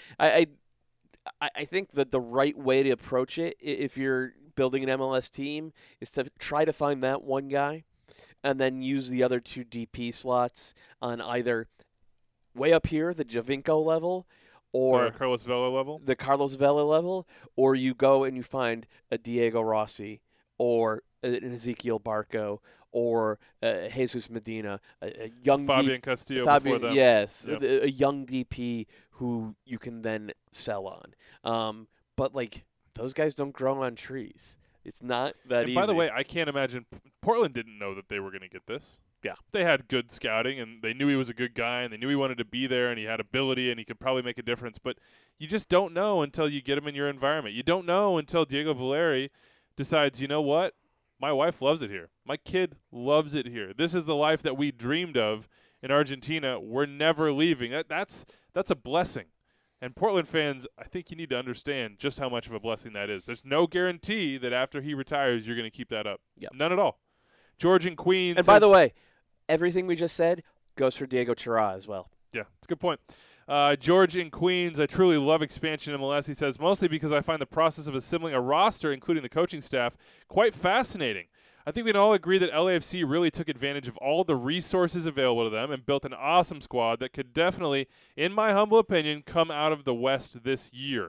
I think that the right way to approach it, if you're building an MLS team, is to try to find that one guy and then use the other 2 DP slots on either way up here, the Javinko level, or Carlos Vela level? The Carlos Vela level, or you go and you find a Diego Rossi or an Ezekiel Barco or Jesus Medina, a young Fabian Castillo before them. Yes, yep. a young DP who you can then sell on. But, like, those guys don't grow on trees. It's not that easy. By the way, I can't imagine Portland didn't know that they were going to get this. Yeah. They had good scouting, and they knew he was a good guy, and they knew he wanted to be there, and he had ability, and he could probably make a difference. But you just don't know until you get him in your environment. You don't know until Diego Valeri decides, you know what? My wife loves it here. My kid loves it here. This is the life that we dreamed of in Argentina. We're never leaving. That's a blessing. And Portland fans, I think you need to understand just how much of a blessing that is. There's no guarantee that after he retires, you're going to keep that up. Yep. None at all. George in Queens. And by the way, everything we just said goes for Diego Chara as well. Yeah, that's a good point. George in Queens, I truly love expansion in MLS. He says, mostly because I find the process of assembling a roster, including the coaching staff, quite fascinating. I think we can all agree that LAFC really took advantage of all the resources available to them and built an awesome squad that could definitely, in my humble opinion, come out of the West this year.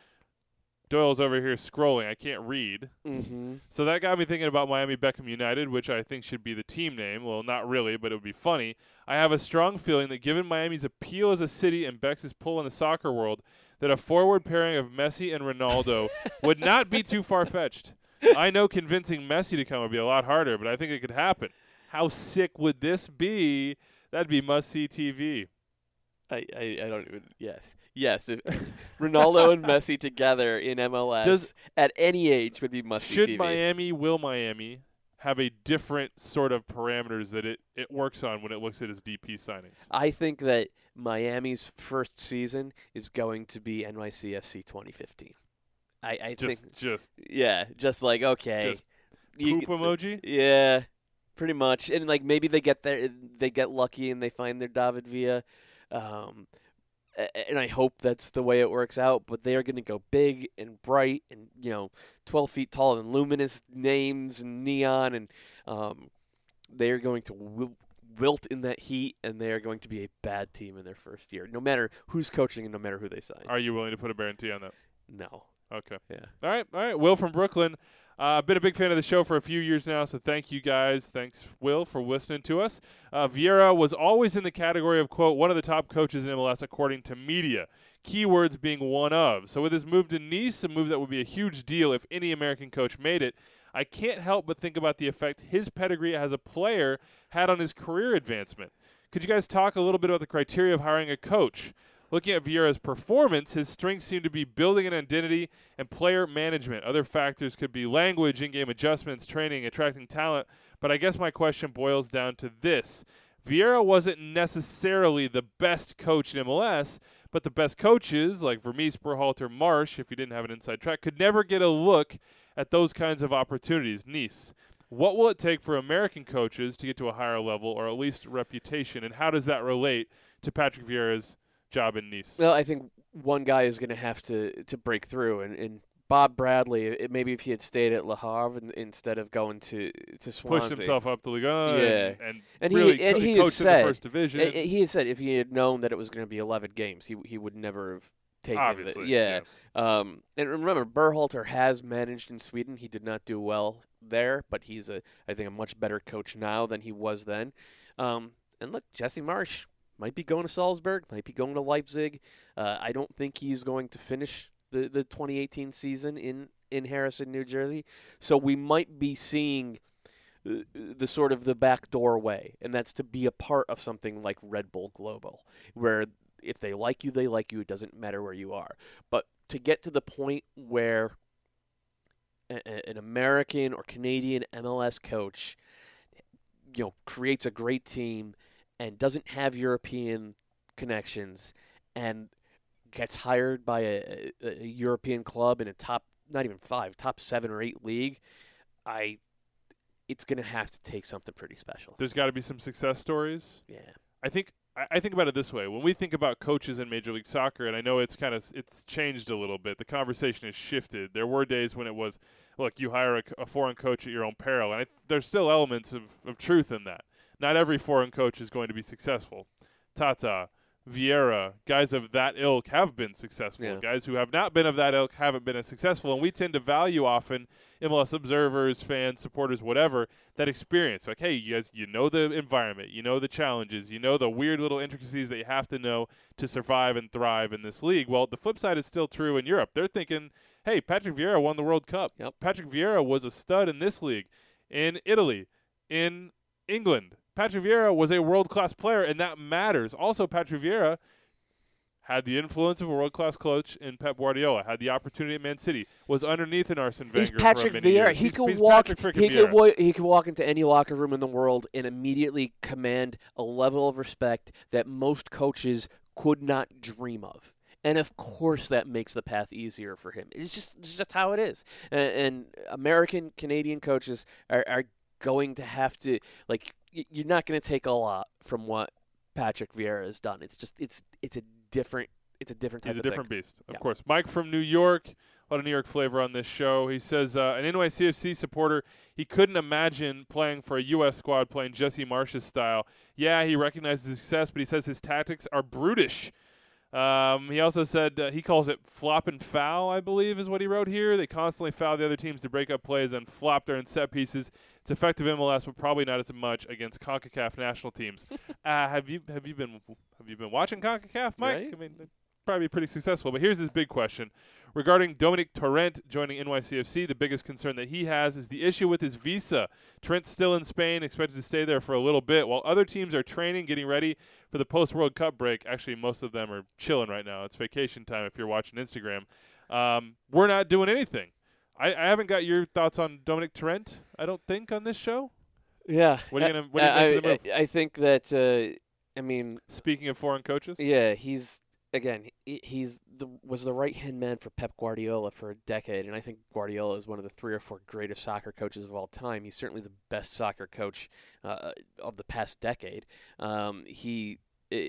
Doyle's over here scrolling. I can't read. Mm-hmm. So that got me thinking about Miami Beckham United, which I think should be the team name. Well, not really, but it would be funny. I have a strong feeling that given Miami's appeal as a city and Beck's pull in the soccer world, that a forward pairing of Messi and Ronaldo would not be too far-fetched. I know convincing Messi to come would be a lot harder, but I think it could happen. How sick would this be? That'd be must-see TV. I don't even. Yes. If Ronaldo and Messi together in MLS at any age would be must-see TV. Will Miami have a different sort of parameters that it works on when it looks at its DP signings? I think that Miami's first season is going to be NYCFC 2015. I think just like, okay, just poop emoji. Yeah, pretty much. And like maybe they get lucky and they find their David Villa, and I hope that's the way it works out. But they are going to go big and bright and 12 feet tall and luminous names and neon, and they are going to wilt in that heat, and they are going to be a bad team in their first year, no matter who's coaching and no matter who they sign. Are you willing to put a guarantee on that? No. Okay. Yeah. All right. Will from Brooklyn. Been a big fan of the show for a few years now, so thank you guys. Thanks, Will, for listening to us. Vieira was always in the category of, quote, one of the top coaches in MLS according to media, keywords being one of. So with his move to Nice, a move that would be a huge deal if any American coach made it, I can't help but think about the effect his pedigree as a player had on his career advancement. Could you guys talk a little bit about the criteria of hiring a coach? Looking at Vieira's performance, his strengths seem to be building an identity and player management. Other factors could be language, in-game adjustments, training, attracting talent. But I guess my question boils down to this. Vieira wasn't necessarily the best coach in MLS, but the best coaches, like Vermees, Berhalter, Marsh, if he didn't have an inside track, could never get a look at those kinds of opportunities. Nice. What will it take for American coaches to get to a higher level or at least reputation, and how does that relate to Patrick Vieira's job in Nice? Well, I think one guy is going to have to break through, and Bob Bradley, maybe if he had stayed at Le Havre instead of going to Swansea. Pushed himself up to Ligue 1 and really he coached in the first division. He had said if he had known that it was going to be 11 games, he would never have taken Obviously, it. Yeah. And remember, Berhalter has managed in Sweden. He did not do well there, but he's I think a much better coach now than he was then. And look, Jesse Marsch might be going to Salzburg, might be going to Leipzig. I don't think he's going to finish the 2018 season in Harrison, New Jersey. So we might be seeing the sort of the back doorway, and that's to be a part of something like Red Bull Global, where if they like you, they like you. It doesn't matter where you are. But to get to the point where an American or Canadian MLS coach, creates a great team and doesn't have European connections and gets hired by a European club in a top, not even 5, top 7 or 8 league, it's going to have to take something pretty special. There's got to be some success stories. Yeah. I think about it this way. When we think about coaches in Major League Soccer, and I know it's changed a little bit. The conversation has shifted. There were days when it was, look, you hire a foreign coach at your own peril. And there's still elements of truth in that. Not every foreign coach is going to be successful. Tata, Vieira, guys of that ilk have been successful. Yeah. Guys who have not been of that ilk haven't been as successful. And we tend to value often, MLS observers, fans, supporters, whatever, that experience. Like, hey, you guys, you know the environment, you know the challenges, you know the weird little intricacies that you have to know to survive and thrive in this league. Well, the flip side is still true in Europe. They're thinking, hey, Patrick Vieira won the World Cup. Yep. Patrick Vieira was a stud in this league, in Italy, in England. Patrick Vieira was a world-class player, and that matters. Also, Patrick Vieira had the influence of a world-class coach in Pep Guardiola, had the opportunity at Man City, was underneath an Arsene Wenger. He's Patrick for many Vieira. years. He could he's walk. Vieira. He could walk into any locker room in the world and immediately command a level of respect that most coaches could not dream of. And of course, that makes the path easier for him. It's just how it is. And American, Canadian coaches are going to have to, like, you're not going to take a lot from what Patrick Vieira has done. It's a different type He's a of different thing. beast, of course. Mike from New York, a lot of New York flavor on this show. He says, an NYCFC supporter, he couldn't imagine playing for a U.S. squad playing Jesse Marsh's style. Yeah, he recognizes his success, but he says his tactics are brutish. He also said he calls it flop and foul, I believe is what he wrote here. They constantly foul the other teams to break up plays and flop their own set pieces. It's effective MLS, but probably not as much against CONCACAF national teams. Have you been watching CONCACAF, Mike? Right. I mean, probably pretty successful. But here's his big question. Regarding Dominic Torrent joining NYCFC, the biggest concern that he has is the issue with his visa. Torrent's still in Spain, expected to stay there for a little bit, while other teams are training, getting ready for the post-World Cup break. Actually, most of them are chilling right now. It's vacation time if you're watching Instagram. We're not doing anything. I haven't got your thoughts on Dominic Torrent, I don't think, on this show. Yeah. What are you going to make for the move? I think that, speaking of foreign coaches? Yeah, he's was the right-hand man for Pep Guardiola for a decade, and I think Guardiola is one of the 3 or 4 greatest soccer coaches of all time. He's certainly the best soccer coach of the past decade. He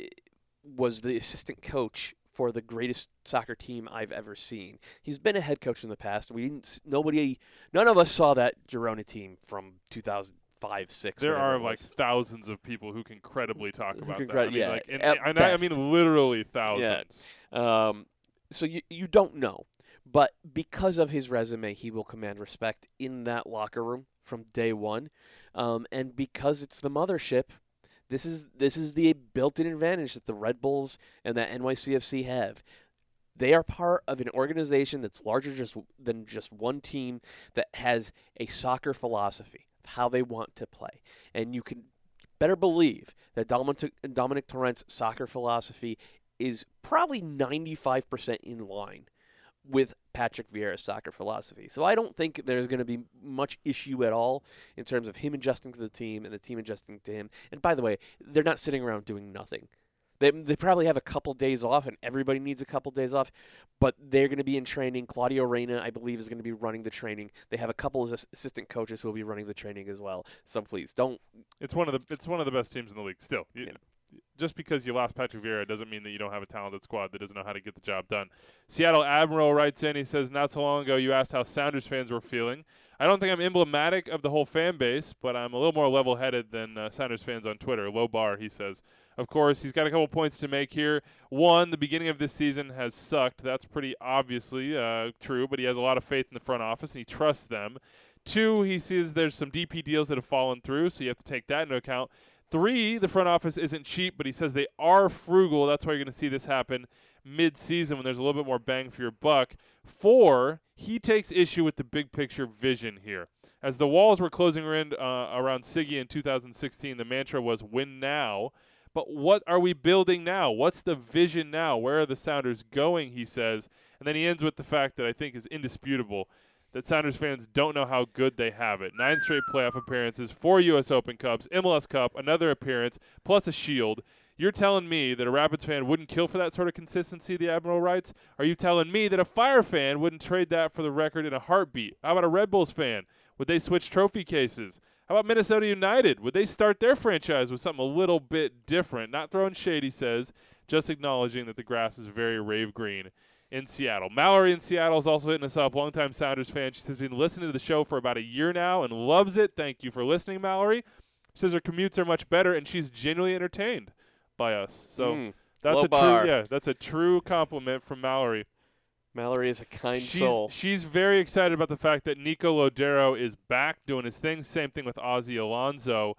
was the assistant coach for the greatest soccer team I've ever seen. He's been a head coach in the past. None of us saw that Girona team from 2005, 6. There are like thousands of people who can credibly talk about that. I mean, literally thousands. Yeah. So you don't know, but because of his resume, he will command respect in that locker room from day one, and because it's the mothership. This is the built-in advantage that the Red Bulls and that NYCFC have. They are part of an organization that's larger than just one team that has a soccer philosophy of how they want to play. And you can better believe that Dominic Torrent's soccer philosophy is probably 95% in line with Patrick Vieira's soccer philosophy. So I don't think there's going to be much issue at all in terms of him adjusting to the team and the team adjusting to him. And by the way, they're not sitting around doing nothing. They probably have a couple days off, and everybody needs a couple days off, but they're going to be in training. Claudio Reyna, I believe, is going to be running the training. They have a couple of assistant coaches who will be running the training as well. So please don't. It's one of the best teams in the league still. Just because you lost Patrick Vieira doesn't mean that you don't have a talented squad that doesn't know how to get the job done. Seattle Admiral writes in, he says, not so long ago you asked how Sounders fans were feeling. I don't think I'm emblematic of the whole fan base, but I'm a little more level-headed than Sounders fans on Twitter. Low bar, he says. Of course, he's got a couple points to make here. One, the beginning of this season has sucked. That's pretty obviously true, but he has a lot of faith in the front office, and he trusts them. 2, he sees there's some DP deals that have fallen through, so you have to take that into account. 3, the front office isn't cheap, but he says they are frugal. That's why you're going to see this happen mid-season when there's a little bit more bang for your buck. 4, he takes issue with the big-picture vision here. As the walls were closing in around Siggy in 2016, the mantra was win now. But what are we building now? What's the vision now? Where are the Sounders going, he says. And then he ends with the fact that I think is indisputable, that Sounders fans don't know how good they have it. 9 straight playoff appearances, 4 U.S. Open Cups, MLS Cup, another appearance, plus a Shield. You're telling me that a Rapids fan wouldn't kill for that sort of consistency, the Admiral writes? Are you telling me that a Fire fan wouldn't trade that for the record in a heartbeat? How about a Red Bulls fan? Would they switch trophy cases? How about Minnesota United? Would they start their franchise with something a little bit different? Not throwing shade, he says, just acknowledging that the grass is very rave green in Seattle. Mallory in Seattle is also hitting us up, longtime Sounders fan. She says, been listening to the show for about a year now and loves it. Thank you for listening, Mallory. She says her commutes are much better, and she's genuinely entertained by us. So that's a true compliment from Mallory. Mallory is a kind soul. She's very excited about the fact that Nico Lodero is back doing his thing. Same thing with Ozzie Alonso.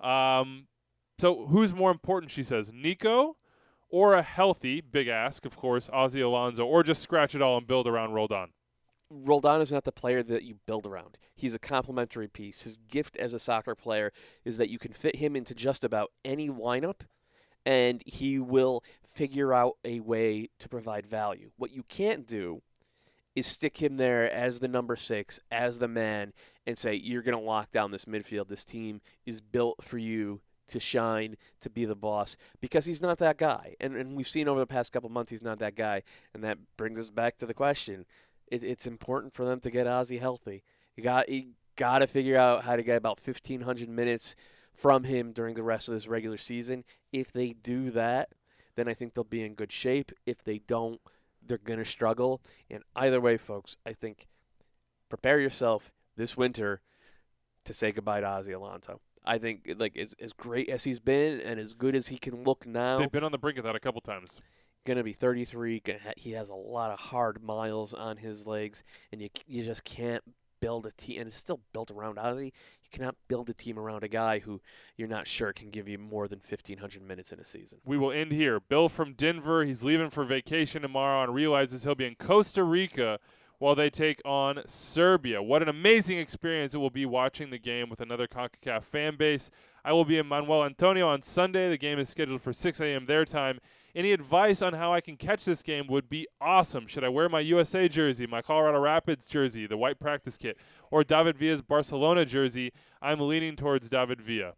So who's more important, she says, Nico or a healthy, big ask, of course, Ozzie Alonso, or just scratch it all and build around Roldan? Roldan is not the player that you build around. He's a complementary piece. His gift as a soccer player is that you can fit him into just about any lineup, and he will figure out a way to provide value. What you can't do is stick him there as the number 6, as the man, and say, you're going to lock down this midfield. This team is built for you to shine, to be the boss, because he's not that guy. And we've seen over the past couple months he's not that guy, and that brings us back to the question. It's important for them to get Ozzie healthy. You got to figure out how to get about 1,500 minutes from him during the rest of this regular season. If they do that, then I think they'll be in good shape. If they don't, they're going to struggle. And either way, folks, I think prepare yourself this winter to say goodbye to Ozzie Alonso. I think, like, as great as he's been and as good as he can look now. They've been on the brink of that a couple times. Going to be 33. He has a lot of hard miles on his legs, and you just can't build a team. And it's still built around Ozzie. You cannot build a team around a guy who you're not sure can give you more than 1,500 minutes in a season. We will end here. Bill from Denver, he's leaving for vacation tomorrow and realizes he'll be in Costa Rica while they take on Serbia. What an amazing experience it will be watching the game with another CONCACAF fan base. I will be in Manuel Antonio on Sunday. The game is scheduled for 6 a.m. their time. Any advice on how I can catch this game would be awesome. Should I wear my USA jersey, my Colorado Rapids jersey, the white practice kit, or David Villa's Barcelona jersey? I'm leaning towards David Villa.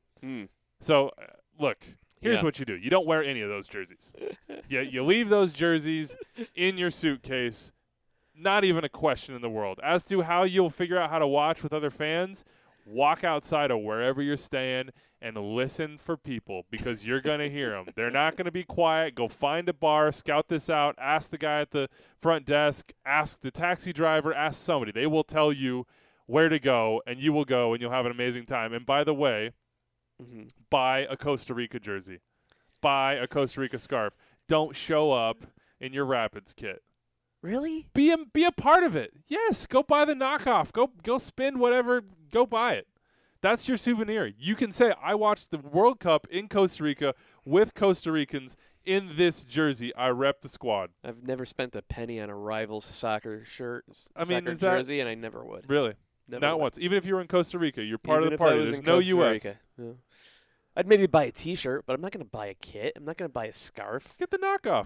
So, look, here's what you do. You don't wear any of those jerseys. You leave those jerseys in your suitcase. Not even a question in the world. As to how you'll figure out how to watch with other fans, walk outside of wherever you're staying and listen for people, because you're going to hear them. They're not going to be quiet. Go find a bar, scout this out, ask the guy at the front desk, ask the taxi driver, ask somebody. They will tell you where to go, and you will go, and you'll have an amazing time. And by the way, buy a Costa Rica jersey. Buy a Costa Rica scarf. Don't show up in your Rapids kit. Really? Be a part of it. Yes, go buy the knockoff. Go spend whatever. Go buy it. That's your souvenir. You can say, I watched the World Cup in Costa Rica with Costa Ricans in this jersey. I rep the squad. I've never spent a penny on a Rivals soccer shirt, soccer jersey, and I never would. Really? Not once. Even if you were in Costa Rica, you're part of the party. There's no U.S. Yeah. I'd maybe buy a T-shirt, but I'm not going to buy a kit. I'm not going to buy a scarf. Get the knockoff.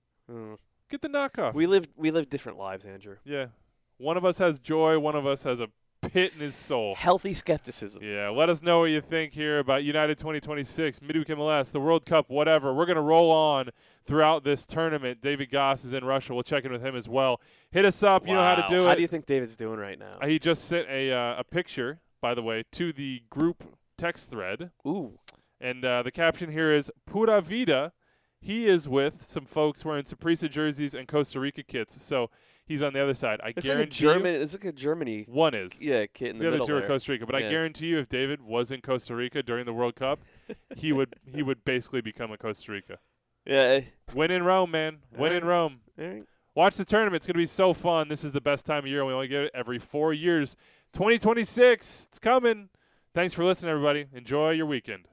Get the knockoff. We live different lives, Andrew. Yeah. One of us has joy. One of us has a pit in his soul. Healthy skepticism. Yeah. Let us know what you think here about United 2026, Midweek MLS, the World Cup, whatever. We're going to roll on throughout this tournament. David Goss is in Russia. We'll check in with him as well. Hit us up. Wow. You know how to do it. How do you think David's doing right now? He just sent a picture, by the way, to the group text thread. Ooh. And the caption here is, Pura Vida. He is with some folks wearing Saprissa jerseys and Costa Rica kits, so he's on the other side. It's like a Germany. One is. Yeah, kit in the middle. The other two are Costa Rica. But I guarantee you, if David was in Costa Rica during the World Cup, he would basically become a Costa Rica. Yeah. Win in Rome, man. Win in Rome. All right. Watch the tournament. It's going to be so fun. This is the best time of year. We only get it every 4 years. 2026, it's coming. Thanks for listening, everybody. Enjoy your weekend.